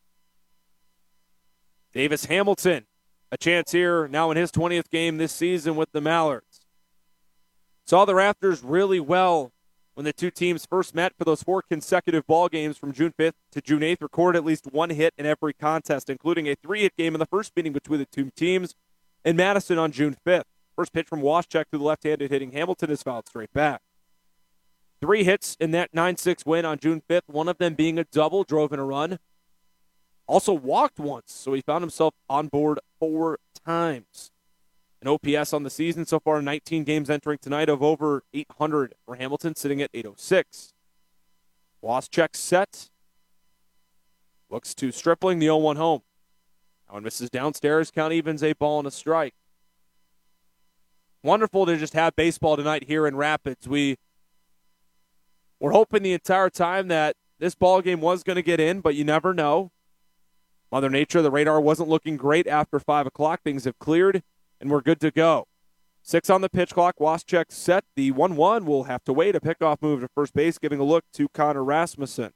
Davis Hamilton, a chance here now in his 20th game this season with the Mallards. Saw the Raptors really well when the two teams first met for those 4 consecutive ball games from June 5th to June 8th. Recorded at least 1 hit in every contest, including a 3-hit game in the first meeting between the two teams in Madison on June 5th. First pitch from Waschek to the left-handed hitting Hamilton is fouled straight back. 3 hits in that 9-6 win on June 5th, one of them being a double, drove in a run. Also walked once, so he found himself on board 4 times. An OPS on the season so far, 19 games entering tonight of over 800 for Hamilton, sitting at 806. Waschek set. Looks to Stripling, the 0-1 home. Now and misses downstairs, count evens, a ball and a strike. Wonderful to just have baseball tonight here in Rapids. We're hoping the entire time that this ball game was going to get in, but you never know. Mother Nature, the radar wasn't looking great after 5 o'clock. Things have cleared, and we're good to go. 6 on the pitch clock. Waschek set. The 1-1 will have to wait. A pickoff move to first base, giving a look to Connor Rasmussen.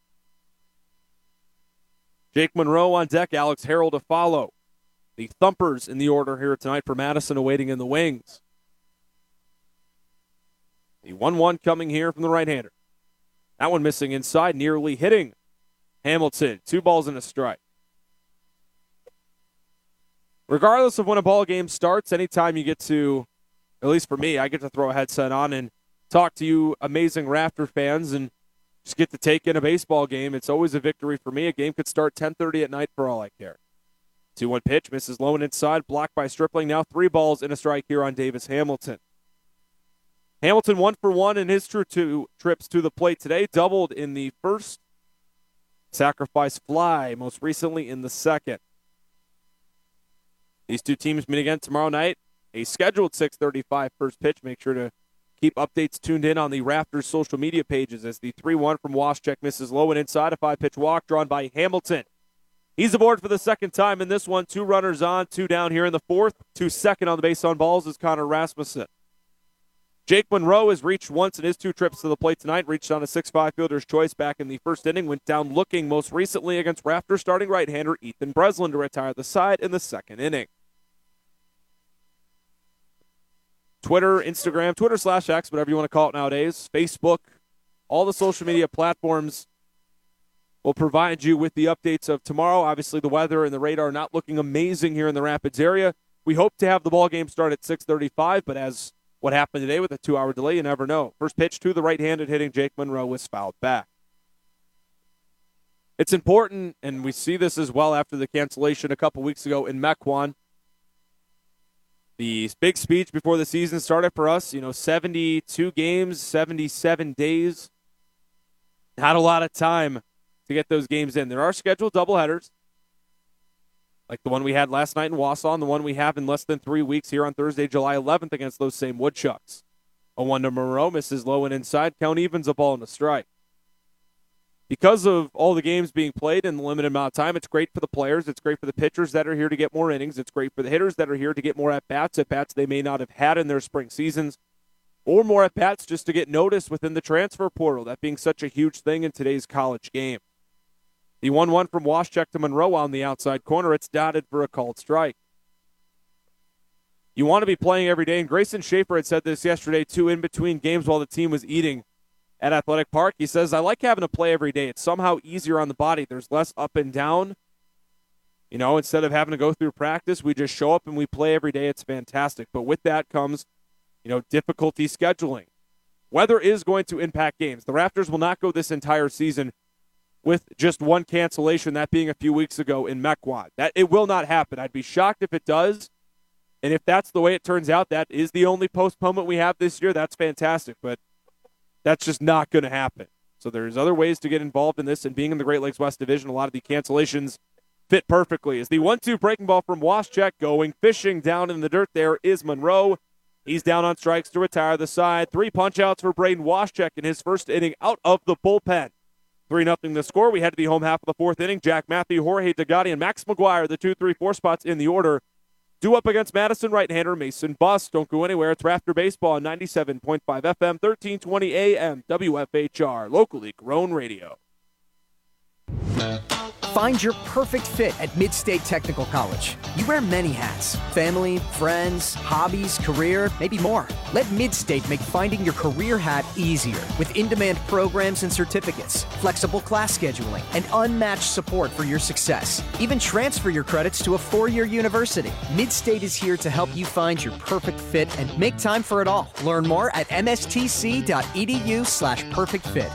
Jake Monroe on deck. Alex Harrell to follow. The Thumpers in the order here tonight for Madison, awaiting in the wings. The 1-1 coming here from the right-hander. That one missing inside, nearly hitting Hamilton. 2 balls and a strike. Regardless of when a ball game starts, anytime you get to, at least for me, I get to throw a headset on and talk to you amazing Raptor fans and just get to take in a baseball game. It's always a victory for me. A game could start 10:30 at night for all I care. 2-1 pitch, misses low and inside, blocked by Stripling. Now 3 balls and a strike here on Davis Hamilton. Hamilton 1 for 1 in his 2 trips to the plate today. Doubled in the first. Sacrifice fly, most recently in the second. These two teams meet again tomorrow night. A scheduled 6:35 first pitch. Make sure to keep updates tuned in on the Raptors social media pages as the 3-1 from Waschek misses low and inside. A 5-pitch walk drawn by Hamilton. He's aboard for the second time in this one. 2 runners on, 2 down here in the fourth. 2 second on the base on balls is Connor Rasmussen. Jake Monroe has reached once in his 2 trips to the plate tonight. Reached on a 6-5 fielder's choice back in the first inning. Went down looking most recently against Raptors starting right-hander Ethan Breslin to retire the side in the second inning. Twitter, Instagram, Twitter/X, whatever you want to call it nowadays, Facebook, all the social media platforms will provide you with the updates of tomorrow. Obviously, the weather and the radar not looking amazing here in the Rapids area. We hope to have the ball game start at 6:35, but as what happened today with a 2-hour delay, you never know. First pitch to the right-handed hitting Jake Monroe was fouled back. It's important, and we see this as well after the cancellation a couple weeks ago in Mequon. The big speech before the season started for us, 72 games, 77 days. Not a lot of time to get those games in. There are scheduled doubleheaders, like the one we had last night in Wausau and the one we have in less than 3 weeks here on Thursday, July 11th against those same Woodchucks. A 1 to Monroe, misses low and inside. Count evens, a ball and a strike. Because of all the games being played in the limited amount of time, it's great for the players. It's great for the pitchers that are here to get more innings. It's great for the hitters that are here to get more at-bats they may not have had in their spring seasons, or more at-bats just to get noticed within the transfer portal, that being such a huge thing in today's college game. The 1-1 from Waschek to Monroe on the outside corner. It's dotted for a called strike. You want to be playing every day, and Grayson Schaefer had said this yesterday, too, in between games while the team was eating at Athletic Park. He says, I like having to play every day. It's somehow easier on the body. There's less up and down. Instead of having to go through practice, we just show up and we play every day. It's fantastic. But with that comes, difficulty scheduling. Weather is going to impact games. The Raptors will not go this entire season with just one cancellation, that being a few weeks ago in Mequon. That it will not happen. I'd be shocked if it does. And if that's the way it turns out, that is the only postponement we have this year, that's fantastic. But that's just not going to happen. So there's other ways to get involved in this, and being in the Great Lakes West Division, a lot of the cancellations fit perfectly. As the 1-2 breaking ball from Waschek going fishing down in the dirt there is Monroe. He's down on strikes to retire the side. 3 punch-outs for Braden Waschek in his first inning out of the bullpen. 3-0 the score. We head to the home half of the fourth inning. Jack Matthew, Jorge Degatti, and Max McGuire, the 2, 3, 4 spots in the order. Due up against Madison right-hander Mason Buss. Don't go anywhere. It's Rafter Baseball on 97.5 FM, 1320 AM, WFHR, locally grown radio. Find your perfect fit at Mid-State Technical College. You wear many hats: family, friends, hobbies, career, maybe more. Let Mid-State make finding your career hat easier with in-demand programs and certificates, flexible class scheduling, and unmatched support for your success. Even transfer your credits to a 4-year university. Mid-State is here to help you find your perfect fit and make time for it all. Learn more at mstc.edu/perfectfit.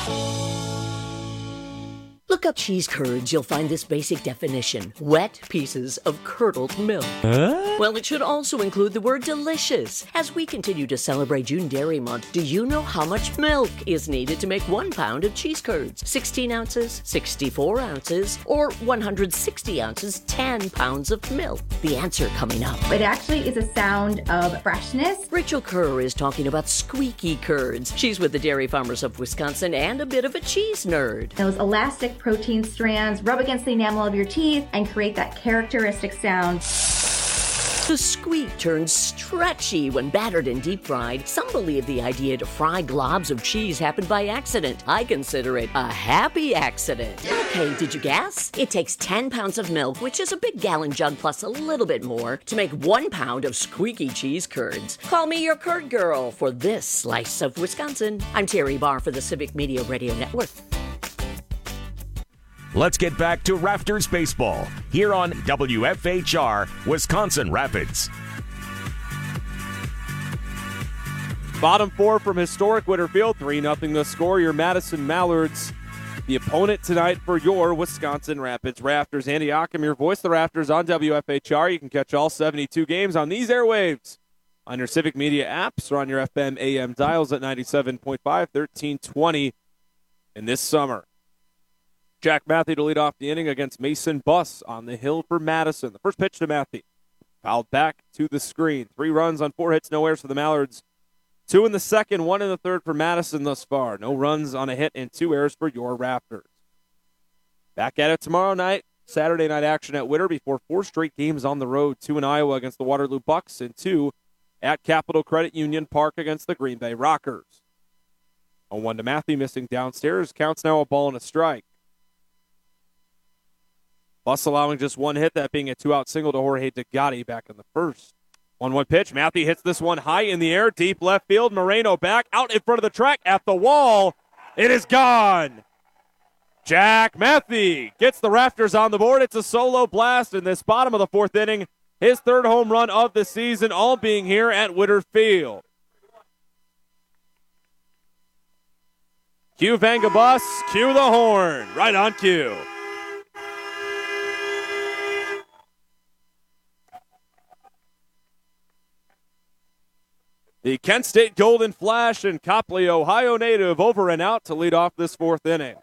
Look up cheese curds, you'll find this basic definition: wet pieces of curdled milk. Well, it should also include the word delicious. As we continue to celebrate June Dairy Month, do you know how much milk is needed to make 1 pound of cheese curds? 16 ounces, 64 ounces, or 160 ounces, 10 pounds of milk? The answer coming up. It actually is a sound of freshness. Rachel Kerr is talking about squeaky curds. She's with the Dairy Farmers of Wisconsin and a bit of a cheese nerd. Those elastic protein strands rub against the enamel of your teeth and create that characteristic sound. The squeak turns stretchy when battered and deep fried. Some believe the idea to fry globs of cheese happened by accident. I consider it a happy accident. Okay, did you guess? It takes 10 pounds of milk, which is a big gallon jug plus a little bit more, to make 1 pound of squeaky cheese curds. Call me your curd girl for this slice of Wisconsin. I'm Terry Barr for the Civic Media Radio Network. Let's get back to Rafters Baseball here on WFHR, Wisconsin Rapids. Bottom 4 from historic Whitterfield, 3-0 the score. Your Madison Mallards, the opponent tonight for your Wisconsin Rapids Rafters. Andy Ockham, your voice of the Rafters on WFHR. You can catch all 72 games on these airwaves on your Civic Media apps or on your FM AM dials at 97.5, 1320 in this summer. Jack Matthew to lead off the inning against Mason Buss on the hill for Madison. The first pitch to Matthew. Fouled back to the screen. 3 runs on 4 hits, no errors for the Mallards. 2 in the second, 1 in the third for Madison thus far. No runs on a hit and 2 errors for your Rafters. Back at it tomorrow night. Saturday night action at Witter before 4 straight games on the road. 2 in Iowa against the Waterloo Bucks and 2 at Capital Credit Union Park against the Green Bay Rockers. 0-1 to Matthew, missing downstairs. Counts now a ball and a strike. Buss allowing just 1 hit, that being a 2-out single to Jorge Degatti back in the first. 1-1 pitch. Matthew hits this one high in the air, deep left field. Moreno back out in front of the track at the wall. It is gone. Jack Matthew gets the Rafters on the board. It's a solo blast in this bottom of the 4th inning. His 3rd home run of the season, all being here at Witter Field. Cue Vangabus, cue the horn. Right on cue. The Kent State Golden Flash and Copley, Ohio native, over and out to lead off this 4th inning.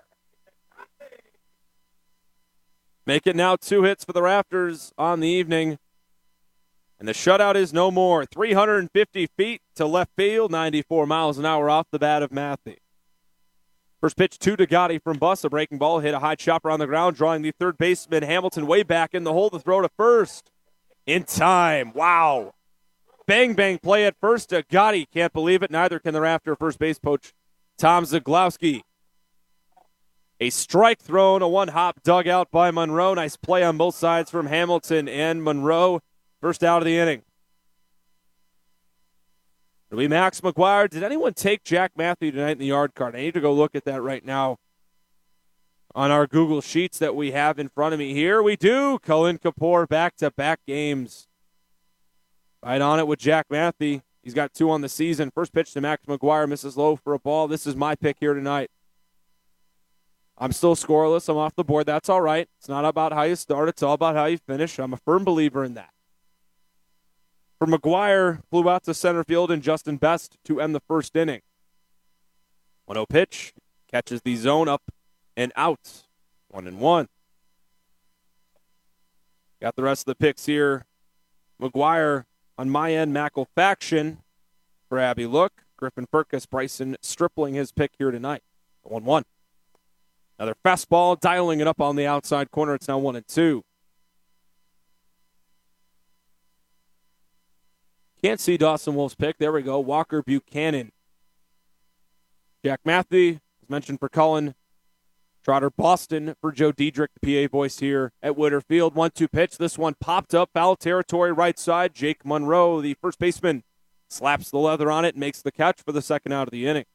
Make it now 2 hits for the Rafters on the evening. And the shutout is no more. 350 feet to left field, 94 miles an hour off the bat of Matthew. First pitch to Degatti from Buss, a breaking ball, hit a high chopper on the ground, drawing the third baseman Hamilton way back in the hole to throw to first. In time, wow. Bang, bang play at first. Degatti can't believe it. Neither can the Rafter first base coach, Tom Zaglowski. A strike thrown, a 1-hop dugout by Monroe. Nice play on both sides from Hamilton and Monroe. First out of the inning. It'll be Max McGuire. Did anyone take Jack Matthew tonight in the yard card? I need to go look at that right now on our Google Sheets that we have in front of me here. We do. Cullen Kapoor back-to-back games. Right on it with Jack Matthew. He's got 2 on the season. First pitch to Max McGuire, misses low for a ball. This is my pick here tonight. I'm still scoreless. I'm off the board. That's all right. It's not about how you start. It's all about how you finish. I'm a firm believer in that. for McGuire, flew out to center field, and Justin Best to end the first inning. 1-0 pitch, catches the zone up and out. 1-1. Got the rest of the picks here. McGuire on my end, Mackelfaction for Abby Look. Griffin Perkis, Bryson Stripling his pick here tonight. 1-1. Another fastball, dialing it up on the outside corner. It's now 1-2. Can't see Dawson Wolf's pick. There we go. Walker Buchanan. Jack Matthew, as mentioned for Cullen. Trotter Boston for Joe Diedrich, the PA voice here at Witter Field. 1-2 pitch. This one popped up. Foul territory right side. Jake Monroe, the first baseman, slaps the leather on it and makes the catch for the second out of the inning.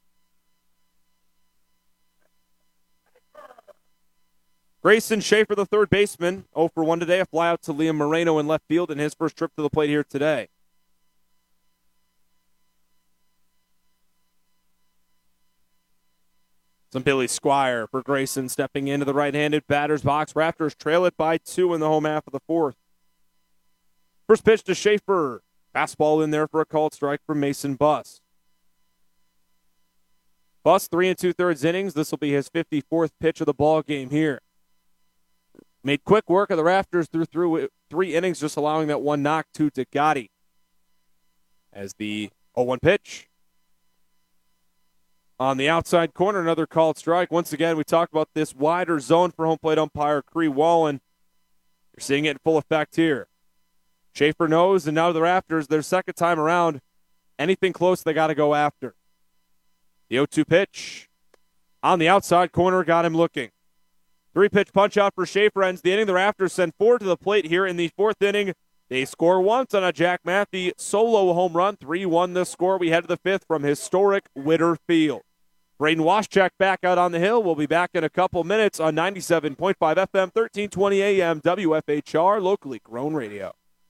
Grayson Schaefer, the third baseman, 0 for 1 today. A flyout to Liam Moreno in left field in his first trip to the plate here today. Some Billy Squire for Grayson stepping into the right-handed batter's box. Raptors trail it by 2 in the home half of the fourth. First pitch to Schaefer. Fastball in there for a called strike from Mason Buss. Buss, 3 2/3 innings. This will be his 54th pitch of the ball game here. Made quick work of the Raptors through 3 innings, just allowing that one knock to Gotti. As the 0-1 pitch. On the outside corner, another called strike. Once again, we talked about this wider zone for home plate umpire Cree Wallen. You're seeing it in full effect here. Schaefer knows, and now the Raptors, their second time around, anything close they got to go after. The 0-2 pitch on the outside corner got him looking. 3-pitch punch out for Schaefer ends the inning. The Raptors send 4 to the plate here in the fourth inning. They score once on a Jack Matthew solo home run. 3-1 the score. We head to the fifth from historic Witter Field. Braden Waschak back out on the hill. We'll be back in a couple minutes on 97.5 FM, 1320 AM, WFHR, locally grown radio.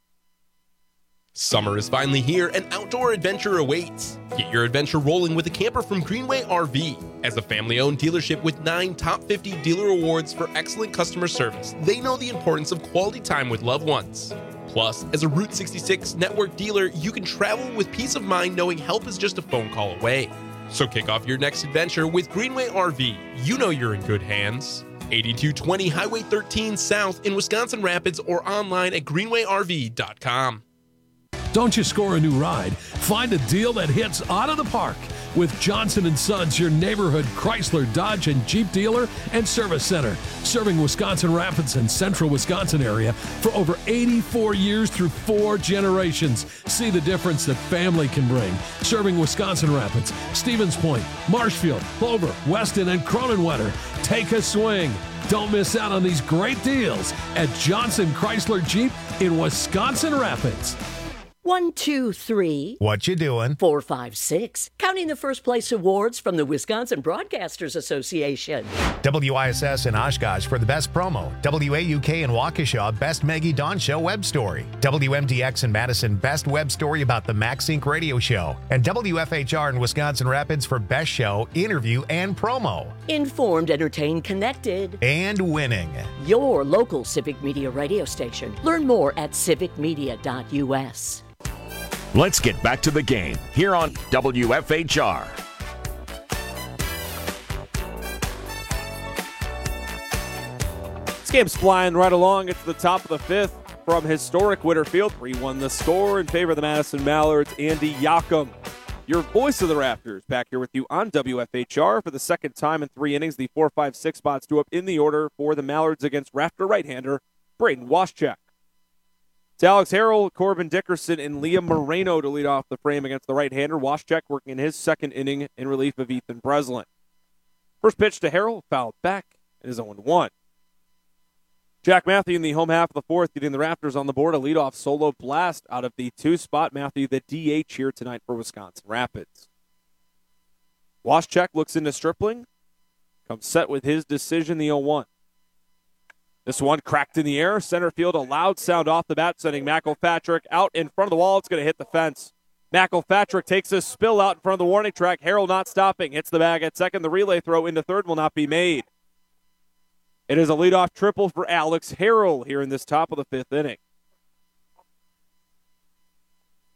Summer is finally here and outdoor adventure awaits. Get your adventure rolling with a camper from Greenway RV. As a family-owned dealership with 9 top 50 dealer awards for excellent customer service, they know the importance of quality time with loved ones. Plus, as a Route 66 network dealer, you can travel with peace of mind knowing help is just a phone call away. So kick off your next adventure with Greenway RV. You know you're in good hands. 8220 Highway 13 South in Wisconsin Rapids or online at greenwayrv.com. Don't you score a new ride? Find a deal that hits out of the park with Johnson & Sons, your neighborhood Chrysler, Dodge, and Jeep dealer and service center, serving Wisconsin Rapids and central Wisconsin area for over 84 years through 4 generations. See the difference that family can bring. Serving Wisconsin Rapids, Stevens Point, Marshfield, Clover, Weston, and Cronenwetter. Take a swing. Don't miss out on these great deals at Johnson Chrysler Jeep in Wisconsin Rapids. 1, 2, 3. What you doing? 4, 5, 6. Counting the first place awards from the Wisconsin Broadcasters Association. WISS in Oshkosh for the best promo. WAUK in Waukesha, best Maggie Dawn Show web story. WMDX in Madison, best web story about the MaxSync radio show. And WFHR in Wisconsin Rapids for best show, interview, and promo. Informed, entertained, connected. And winning. Your local Civic Media radio station. Learn more at civicmedia.us. Let's get back to the game here on WFHR. This game's flying right along. It's the top of the fifth from historic Witter Field. 3-1 the score in favor of the Madison Mallards. Andy Yockum, your voice of the Raptors, back here with you on WFHR for the second time in 3 innings. The 4, 5, 6 spots due up in the order for the Mallards against Raptor right-hander Braden Waschak. It's Alex Harrell, Corbin Dickerson, and Liam Moreno to lead off the frame against the right-hander. Waschak working in his second inning in relief of Ethan Breslin. First pitch to Harrell, fouled back. It is 0-1. Jack Matthew in the home half of the fourth, getting the Raptors on the board. A leadoff solo blast out of the 2 spot. Matthew, the DH here tonight for Wisconsin Rapids. Waschak looks into Stripling. Comes set with his decision, the 0-1. This one cracked in the air. Center field, a loud sound off the bat, sending McElpatrick out in front of the wall. It's going to hit the fence. McElpatrick takes a spill out in front of the warning track. Harrell not stopping. Hits the bag at second. The relay throw into third will not be made. It is a leadoff triple for Alex Harrell here in this top of the fifth inning.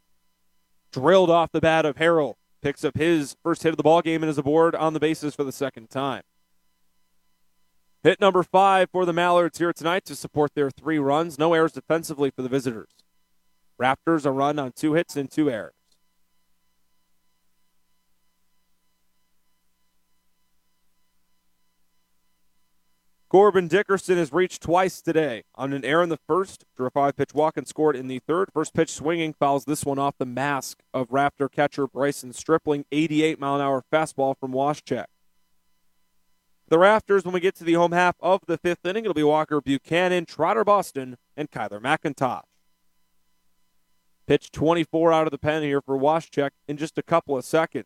drilled off the bat of Harrell. Picks up his first hit of the ball game and is aboard on the bases for the second time. Hit number 5 for the Mallards here tonight to support their 3 runs. No errors defensively for the visitors. Raptors a run on 2 hits and 2 errors. Corbin Dickerson has reached twice today. On an error in the first, drew a 5-pitch walk and scored in the third. First pitch swinging, fouls this one off the mask of Raptor catcher Bryson Stripling. 88-mile-an-hour fastball from Waschek. The Raptors, when we get to the home half of the 5th inning, it'll be Walker Buchanan, Trotter Boston, and Kyler McIntosh. Pitch 24 out of the pen here for Waschek in just a couple of seconds.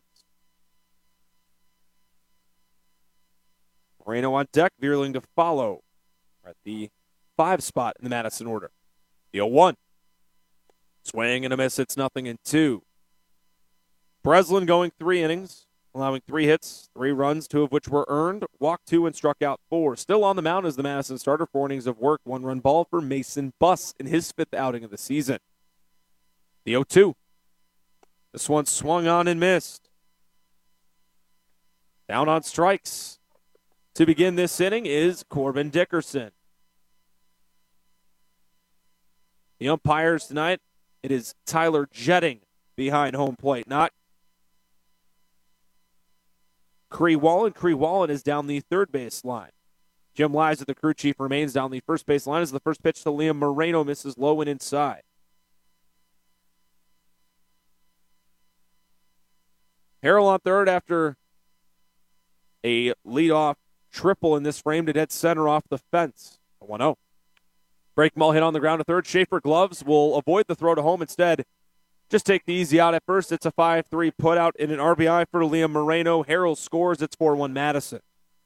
Moreno on deck, Vierling to follow. We're at the 5 spot in the Madison order. The 0-1. Swing and a miss, it's 0-2. Breslin going 3 innings, allowing 3 hits, 3 runs, 2 of which were earned, walked 2 and struck out 4. Still on the mound as the Madison starter, 4 innings of work, 1-run ball for Mason Buss in his 5th outing of the season. The 0-2. This one swung on and missed. Down on strikes. To begin this inning is Corbin Dickerson. The umpires tonight, it is Tyler Jetting behind home plate, not Cree Wallen. Cree Wallen is down the third base line. Jim Liza, the crew chief, remains down the first base line as the first pitch to Liam Moreno misses low and inside. Harrell on third after a leadoff triple in this frame to dead center off the fence. 1-0. Break ball hit on the ground to third. Schaefer Gloves will avoid the throw to home instead. Just take the easy out at first. It's a 5-3 put out in an RBI for Liam Moreno. Harrell scores. It's 4-1 Madison.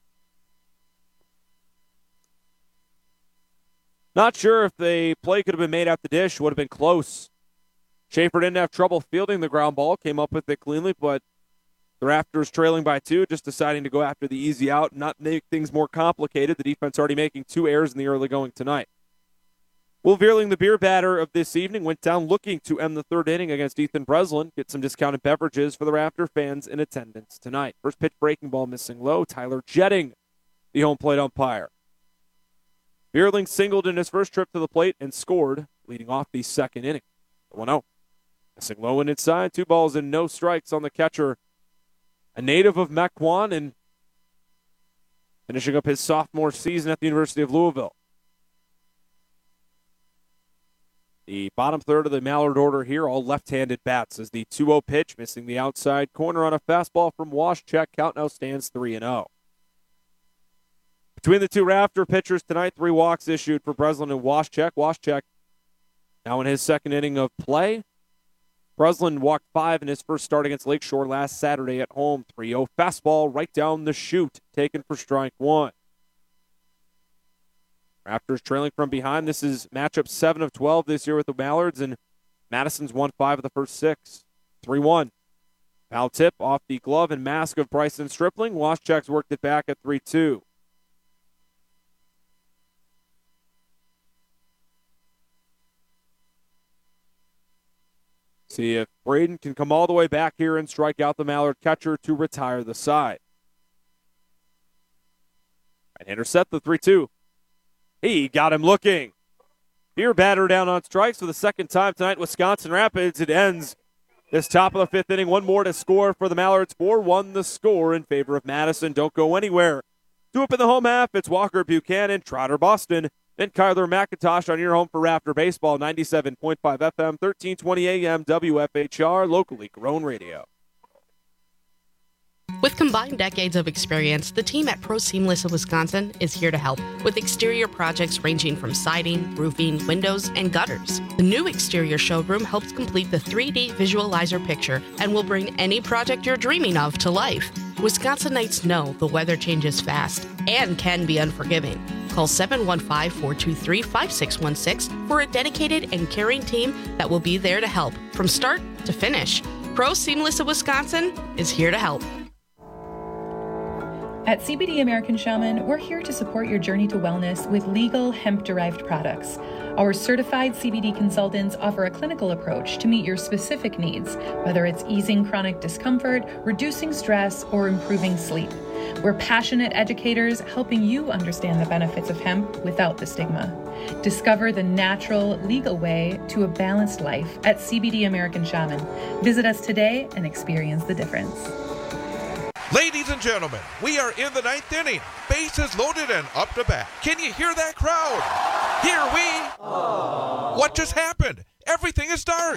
Not sure if the play could have been made at the dish. Would have been close. Schaefer didn't have trouble fielding the ground ball. Came up with it cleanly, but the Raptors trailing by 2, just deciding to go after the easy out and not make things more complicated. The defense already making 2 errors in the early going tonight. Will Vierling, the beer batter of this evening, went down looking to end the 3rd inning against Ethan Breslin. Get some discounted beverages for the Raptor fans in attendance tonight. First pitch breaking ball missing low. Tyler Jetting, the home plate umpire. Vierling singled in his first trip to the plate and scored, leading off the 2nd inning. 1-0. Missing low and inside. 2 balls and no strikes on the catcher. A native of Mequon and finishing up his sophomore season at the University of Louisville. The bottom third of the Mallard order here, all left-handed bats, as the 2-0 pitch, missing the outside corner on a fastball from Waschek. Count now stands 3-0. Between the 2 Raptor pitchers tonight, 3 walks issued for Breslin and Waschek. Waschek now in his 2nd inning of play. Breslin walked 5 in his first start against Lakeshore last Saturday at home. 3-0 fastball right down the chute, taken for strike 1. Raptors trailing from behind. This is matchup 7 of 12 this year with the Mallards, and Madison's won 5 of the first 6. 3-1. Foul tip off the glove and mask of Bryson Stripling. Waschek's worked it back at 3-2. See if Braden can come all the way back here and strike out the Mallard catcher to retire the side. Right-hander set the 3-2. He got him looking. Beer batter down on strikes for the 2nd time tonight. Wisconsin Rapids. It ends this top of the 5th inning. 1 more to score for the Mallards. 4-1 the score in favor of Madison. Don't go anywhere. 2 up in the home half. It's Walker Buchanan, Trotter Boston, and Kyler McIntosh on your home for Raptor Baseball. 97.5 FM, 1320 AM, WFHR, locally grown radio. With combined decades of experience, the team at Pro Seamless of Wisconsin is here to help with exterior projects ranging from siding, roofing, windows, and gutters. The new exterior showroom helps complete the 3D visualizer picture and will bring any project you're dreaming of to life. Wisconsinites know the weather changes fast and can be unforgiving. Call 715-423-5616 for a dedicated and caring team that will be there to help from start to finish. Pro Seamless of Wisconsin is here to help. At CBD American Shaman, we're here to support your journey to wellness with legal hemp-derived products. Our certified CBD consultants offer a clinical approach to meet your specific needs, whether it's easing chronic discomfort, reducing stress, or improving sleep. We're passionate educators helping you understand the benefits of hemp without the stigma. Discover the natural, legal way to a balanced life at CBD American Shaman. Visit us today and experience the difference. Ladies and gentlemen, we are in the 9th inning. Bases loaded and up to bat. Can you hear that crowd? Here we... What just happened? Everything is dark.